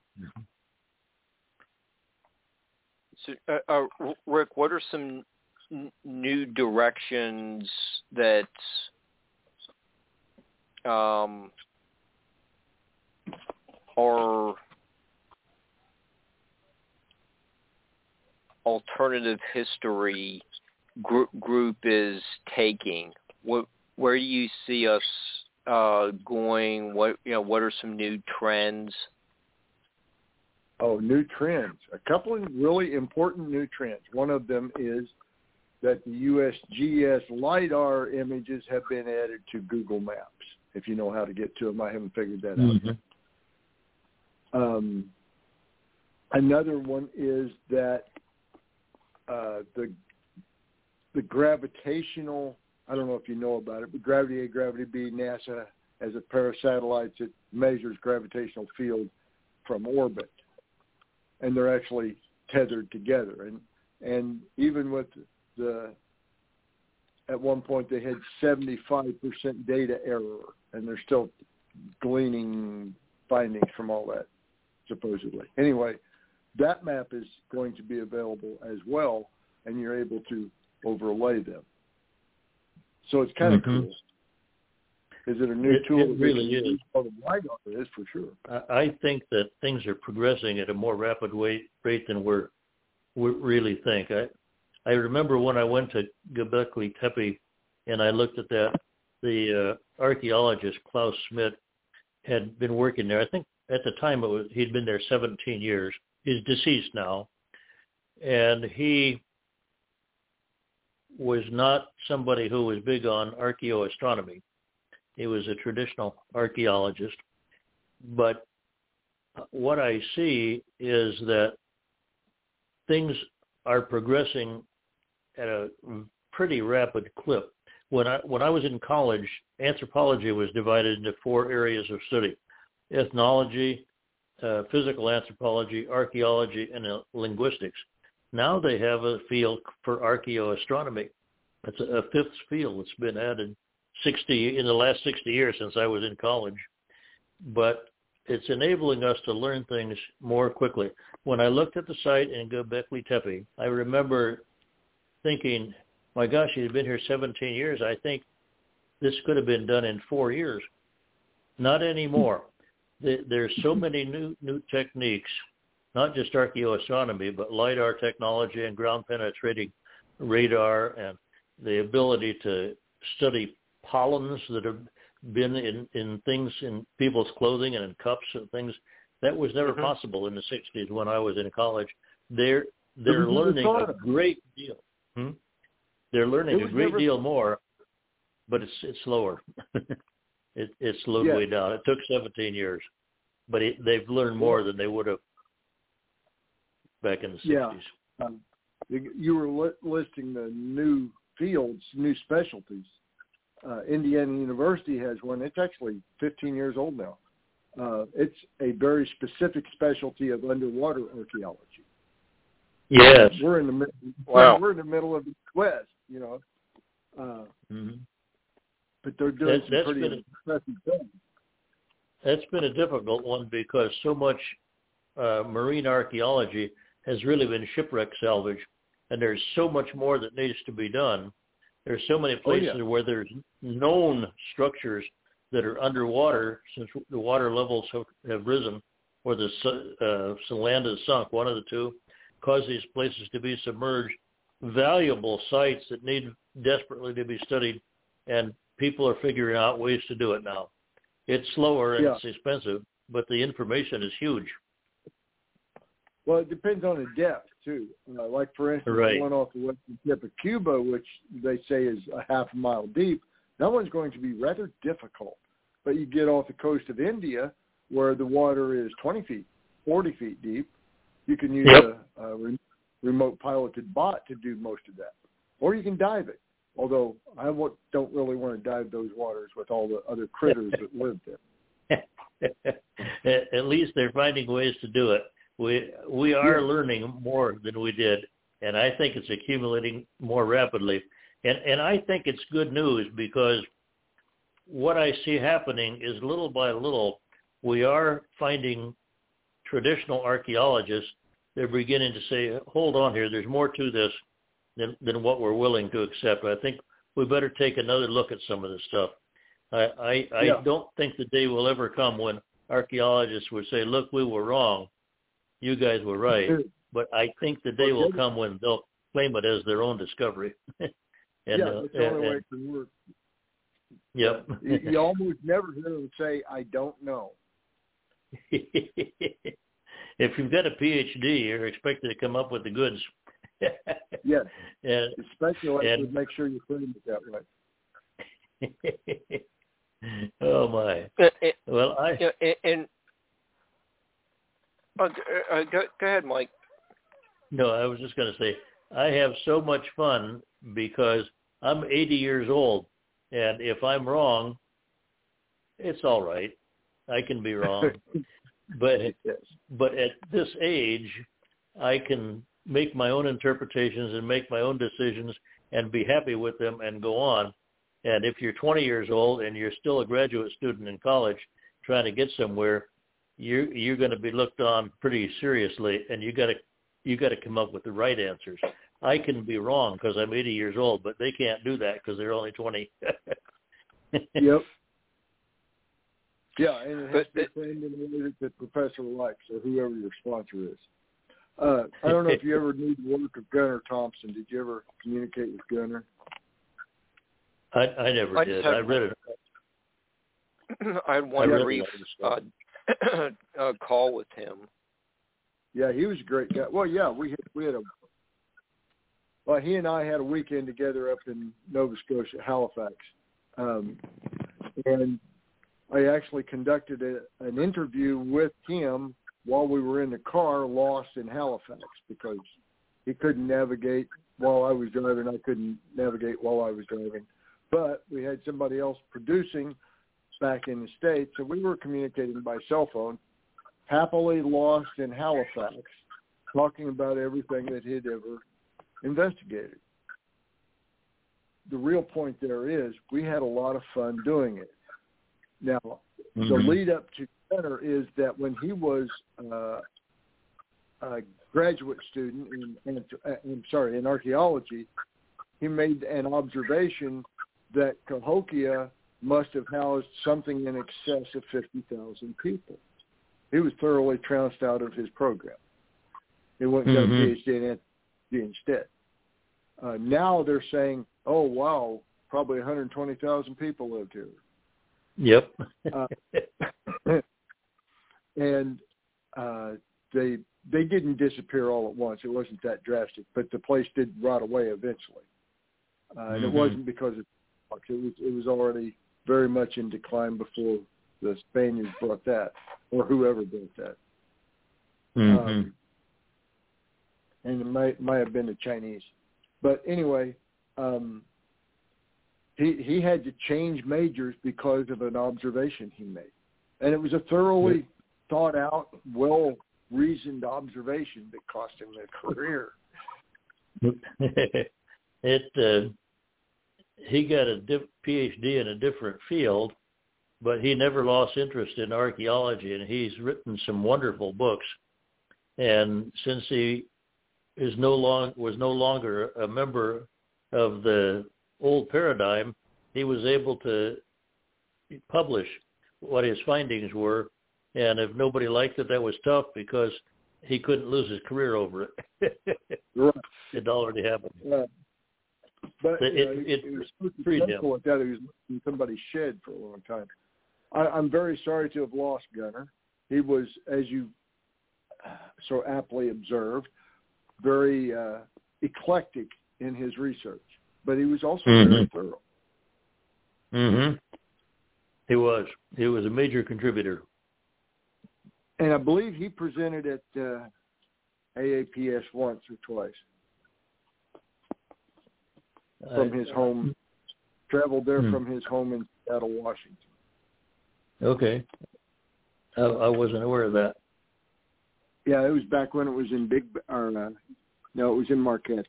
So, Rick, what are some new directions that are alternative history group is taking? Where do you see us going? What are some new trends? Oh, new trends. A couple of really important new trends. One of them is that the USGS LiDAR images have been added to Google Maps. if you know how to get to them. I haven't figured that out. Another one is that the gravitational, I don't know if you know about it, but Gravity A, Gravity B, NASA has a pair of satellites that measures gravitational field from orbit, and they're actually tethered together. And even with at one point they had 75% data error, and they're still gleaning findings from all that, supposedly. Anyway, that map is going to be available as well, and you're able to overlay them. So it's kind of cool. Is it a new tool? It really is. Oh, the LiDAR is for sure. I think that things are progressing at a more rapid rate than we really think. I remember when I went to Göbekli Tepe and I looked at that, the archaeologist Klaus Schmidt had been working there. I think at the time he'd been there 17 years. He's deceased now, and he was not somebody who was big on archaeoastronomy. He was a traditional archaeologist. But what I see is that things are progressing at a pretty rapid clip. When I was in college, anthropology was divided into 4 areas of study: ethnology, physical anthropology, archaeology, and linguistics. Now they have a field for archaeoastronomy. It's a 5th field that's been added in the last 60 years since I was in college. But it's enabling us to learn things more quickly. When I looked at the site in Göbekli Tepe, I remember thinking, my gosh, he's been here 17 years. I think this could have been done in 4 years. Not anymore. There's so many new techniques, not just archaeoastronomy, but LiDAR technology and ground penetrating radar and the ability to study pollens that have been in things in people's clothing and in cups and things. That was never possible in the 60s when I was in college. They're learning a great deal. They're learning a great deal more, but it's slower. It's slowed way down. It took 17 years, but they've learned more than they would have back in the 60s. You were listing the new fields, new specialties. Indiana University has one. It's actually 15 years old now. It's a very specific specialty of underwater archaeology. Yes, we're in the we're in the middle of the West, you know. But they're doing some pretty impressive things. That's been a difficult one because so much marine archaeology has really been shipwreck salvage, and there's so much more that needs to be done. There's so many places where there's known structures that are underwater since the water levels have risen, or the land has sunk, one of the two, cause these places to be submerged. Valuable sites that need desperately to be studied, and people are figuring out ways to do it now. It's slower and it's expensive, but the information is huge. Well, it depends on the depth, too. Like, for instance, the one off the western tip of Cuba, which they say is a half a mile deep, that one's going to be rather difficult. But you get off the coast of India, where the water is 20 feet, 40 feet deep, you can use a remote piloted bot to do most of that. Or you can dive it, although I don't really want to dive those waters with all the other critters that live there. At least they're finding ways to do it. We are learning more than we did, and I think it's accumulating more rapidly. And I think it's good news because what I see happening is little by little, we are finding traditional archaeologists, they're beginning to say, hold on here, there's more to this than what we're willing to accept. I think we better take another look at some of this stuff. I don't think the day will ever come when archaeologists would say, look, we were wrong. You guys were right. But I think the day will come when they'll claim it as their own discovery. It's the only way it can work. Yep. You almost never hear them say, I don't know. If you've got a PhD, you're expected to come up with the goods. Yes. And especially would make sure you frame it that way. Oh my. Well, go ahead, Mike. No, I was just going to say, I have so much fun because I'm 80 years old, and if I'm wrong, it's all right. I can be wrong. But at this age, I can make my own interpretations and make my own decisions and be happy with them and go on. And if you're 20 years old and you're still a graduate student in college trying to get somewhere, you're going to be looked on pretty seriously, and you got to come up with the right answers. I can be wrong because I'm 80 years old, but they can't do that because they're only 20. Yep. Yeah, and it has to be framed in a way that the professor likes, or whoever your sponsor is. I don't know if you ever knew the work of Gunnar Thompson. Did you ever communicate with Gunnar? I never did. I read it. I had one brief call with him. Yeah, he was a great guy. Well, yeah, we had he and I had a weekend together up in Nova Scotia, Halifax, and I actually conducted an interview with him while we were in the car, lost in Halifax, because he couldn't navigate while I was driving. I couldn't navigate while I was driving. But we had somebody else producing back in the States, so we were communicating by cell phone, happily lost in Halifax, talking about everything that he'd ever investigated. The real point there is we had a lot of fun doing it. Now, the lead up to Gunnar is that when he was a graduate student in archaeology, he made an observation that Cahokia must have housed something in excess of 50,000 people. He was thoroughly trounced out of his program. He went and got a PhD in anthropology instead. Now they're saying, oh, wow, probably 120,000 people lived here. Yep. And they didn't disappear all at once. It wasn't that drastic, but the place did rot away eventually. And it wasn't because it was already very much in decline before the Spaniards brought that, or whoever built that. And it might have been the Chinese. But anyway, he had to change majors because of an observation he made. And it was a thoroughly thought out, well-reasoned observation that cost him a career. He got a PhD in a different field, but he never lost interest in archaeology, and he's written some wonderful books. And since he was no longer a member of the old paradigm, he was able to publish what his findings were. And if nobody liked it, that was tough because he couldn't lose his career over it. It already happened. But it was pretty simple at that. He was in somebody's shed for a long time. I'm very sorry to have lost Gunnar. He was, as you so aptly observed, very eclectic in his research, but he was also very thorough. He was a major contributor. And I believe he presented at AAPS once or twice from his home, traveled there from his home in Seattle, Washington. Okay. I wasn't aware of that. Yeah, it was back when it was in it was in Marquette.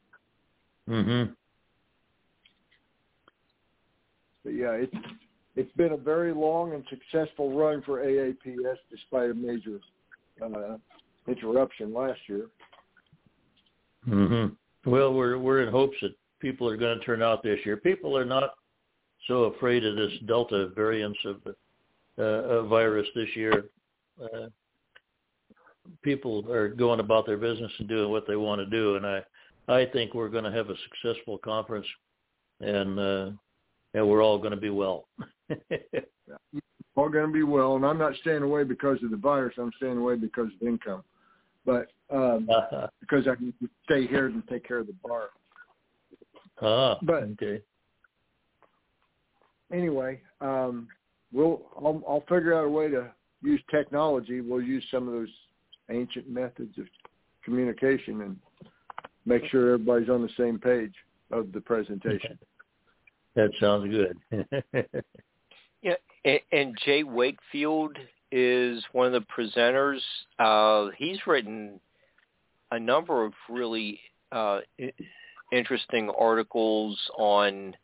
But yeah, it's been a very long and successful run for AAPS despite a major interruption last year. Well, we're in hopes that people are going to turn out this year. People are not so afraid of this Delta variant of the virus this year. People are going about their business and doing what they want to do, and I think we're going to have a successful conference, and we're all going to be well. All going to be well, and I'm not staying away because of the virus. I'm staying away because of income, but because I can stay here and take care of the bar. But okay. anyway, I'll figure out a way to use technology. We'll use some of those ancient methods of communication and make sure everybody's on the same page of the presentation. That sounds good. Yeah, and Jay Wakefield is one of the presenters. He's written a number of really interesting articles on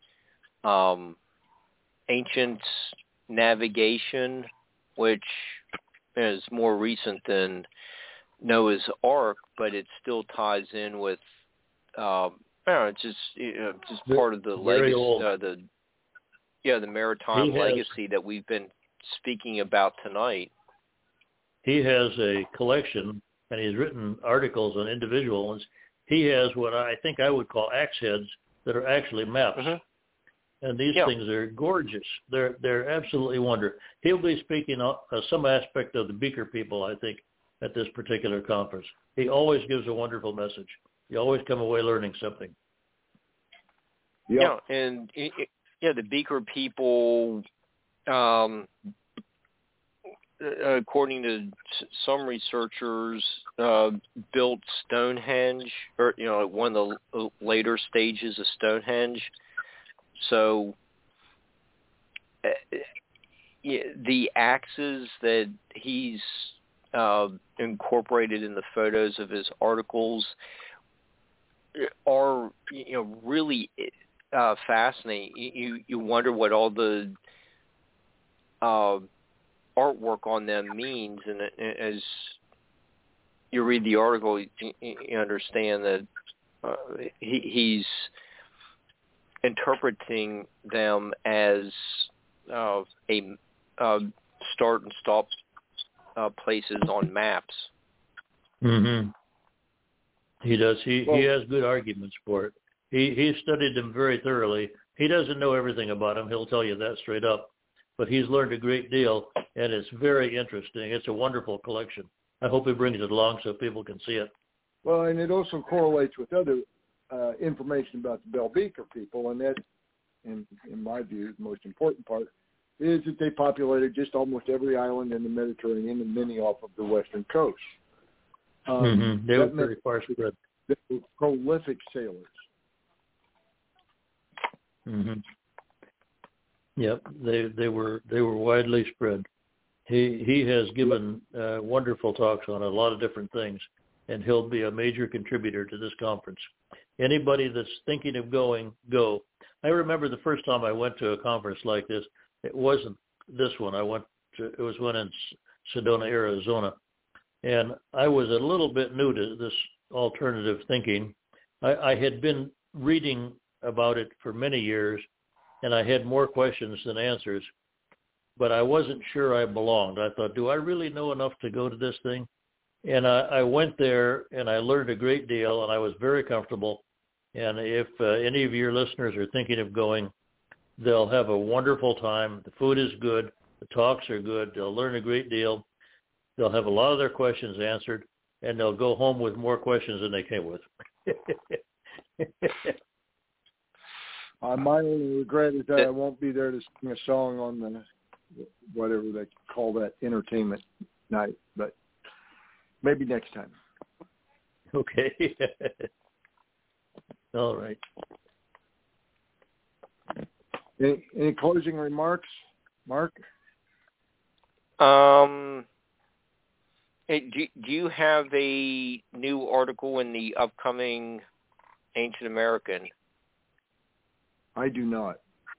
ancient navigation, which is more recent than Noah's Ark, but it still ties in with it's just part of the legacy, the maritime legacy that we've been speaking about tonight. He has a collection, and he's written articles on individual ones. He has what I think I would call axe heads that are actually maps. Mm-hmm. And these things are gorgeous. They're absolutely wonderful. He'll be speaking on some aspect of the Beaker people, I think, at this particular conference. He always gives a wonderful message. You always come away learning something. Yep. Yeah, and the Beaker people, according to some researchers, built Stonehenge, or one of the later stages of Stonehenge. So the axes that he's incorporated in the photos of his articles are really fascinating. You wonder what all the artwork on them means, and as you read the article, you understand that he's interpreting them as a start and stop places on maps. Mm-hmm. He does. He has good arguments for it. He studied them very thoroughly. He doesn't know everything about them. He'll tell you that straight up. But he's learned a great deal, and it's very interesting. It's a wonderful collection. I hope he brings it along so people can see it. Well, and it also correlates with other information about the Bell Beaker people, and that, in my view, the most important part, is that they populated just almost every island in the Mediterranean and many off of the western coast. They were very far spread. They were prolific sailors. Mm-hmm. Yep, they were widely spread. He has given wonderful talks on a lot of different things, and he'll be a major contributor to this conference. Anybody that's thinking of going, go. I remember the first time I went to a conference like this. It wasn't this one. It was one in Sedona, Arizona, and I was a little bit new to this alternative thinking. I had been reading about it for many years, and I had more questions than answers, but I wasn't sure I belonged. I thought, do I really know enough to go to this thing? And I went there, and I learned a great deal, and I was very comfortable. And if any of your listeners are thinking of going, they'll have a wonderful time. The food is good. The talks are good. They'll learn a great deal. They'll have a lot of their questions answered, and they'll go home with more questions than they came with. My only regret is that I won't be there to sing a song on the whatever they call that entertainment night, but maybe next time. Okay. All right. Any closing remarks, Mark? Do you have a new article in the upcoming Ancient American? I do not.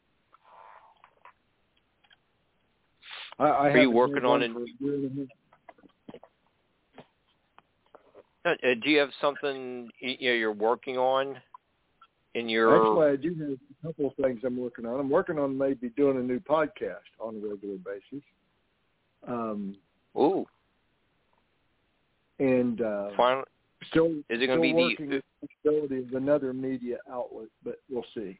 Are you working on it? Do you have something you're working on in your? Actually, I do have a couple of things I'm working on. I'm working on maybe doing a new podcast on a regular basis. Ooh. And finally, still, is it going to be working the possibility of another media outlet, but we'll see.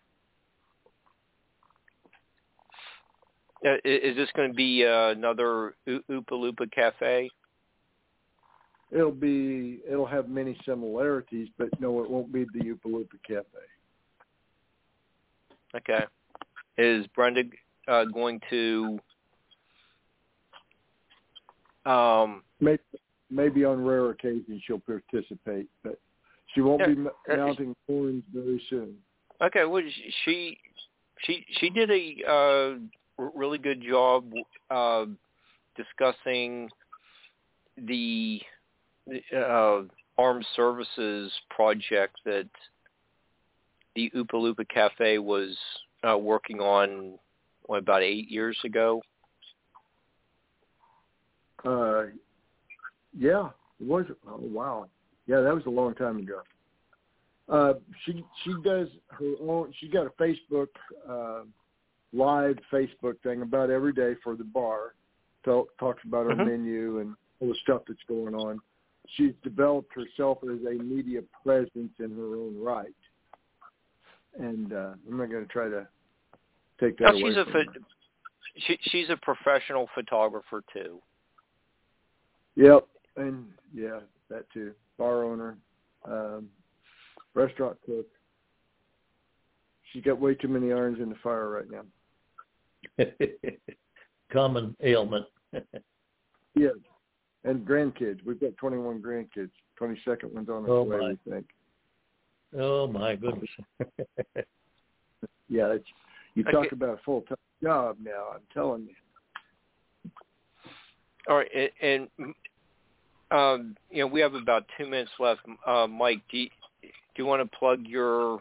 Is this going to be another Oopa Loopa Cafe? It'll have many similarities, but no, it won't be the Oopa Loopa Cafe. Okay. Is Brenda going to maybe on rare occasions she'll participate, but she won't be mounting horns very soon. Okay, well, she did a really good job discussing the armed services project that the Oopa Loopa Cafe was working on about 8 years ago. Yeah, it was. Oh, wow. Yeah, that was a long time ago. She does her own. She got a Facebook live Facebook thing about every day for the bar. Talks about her menu and all the stuff that's going on. She's developed herself as a media presence in her own right, and I'm not going to try to take that away from her. She's a professional photographer too. Yep, and yeah, that too. Bar owner, restaurant cook. She's got way too many irons in the fire right now. Common ailment. Yeah, and grandkids. We've got 21 grandkids. 22nd one's on its way, we think. Oh my goodness. Yeah, you talk about a full-time job now. I'm telling you. All right, and we have about 2 minutes left. Mike, do you want to plug your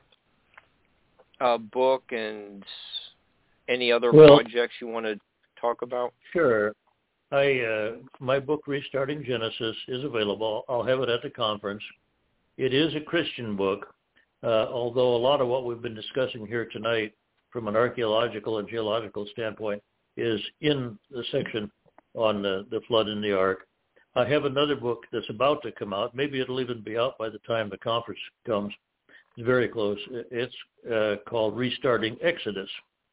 book and any other projects you want to talk about? Sure. My book, Restarting Genesis, is available. I'll have it at the conference. It is a Christian book, although a lot of what we've been discussing here tonight from an archaeological and geological standpoint is in the section on the flood in the ark. I have another book that's about to come out. Maybe it'll even be out by the time the conference comes. It's very close. It's called Restarting Exodus.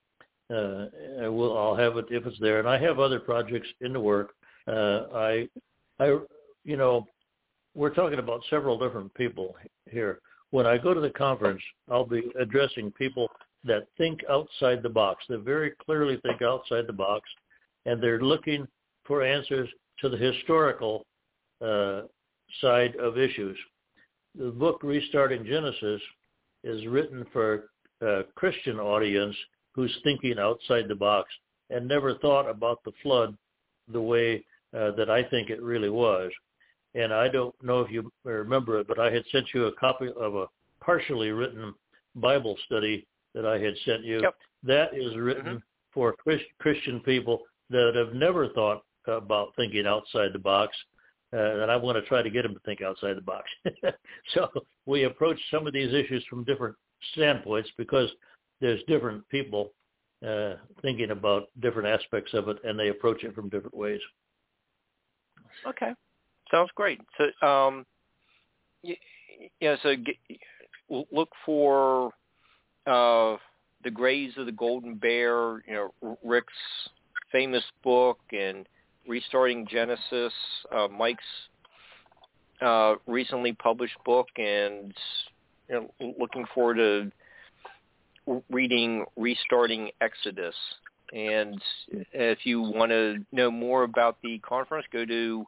I'll have it if it's there. And I have other projects in the work. We're talking about several different people here. When I go to the conference, I'll be addressing people that think outside the box. They very clearly think outside the box, and they're looking for answers to the historical side of issues. The book Restarting Genesis is written for a Christian audience who's thinking outside the box and never thought about the flood the way that I think it really was. And I don't know if you remember it, but I had sent you a copy of a partially written Bible study that I had sent you. Yep. That is written for Christian people that have never thought about thinking outside the box, and I want to try to get them to think outside the box. So we approach some of these issues from different standpoints because there's different people thinking about different aspects of it, and they approach it from different ways. Okay, sounds great. So, look for The Graves of the Golden Bear, Rick's famous book, and Restarting Genesis, Mike's recently published book, and looking forward to reading Restarting Exodus. And if you want to know more about the conference, go to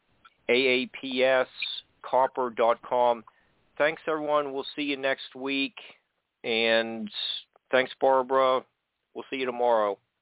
aapscopper.com. Thanks, everyone. We'll see you next week. And thanks, Barbara. We'll see you tomorrow.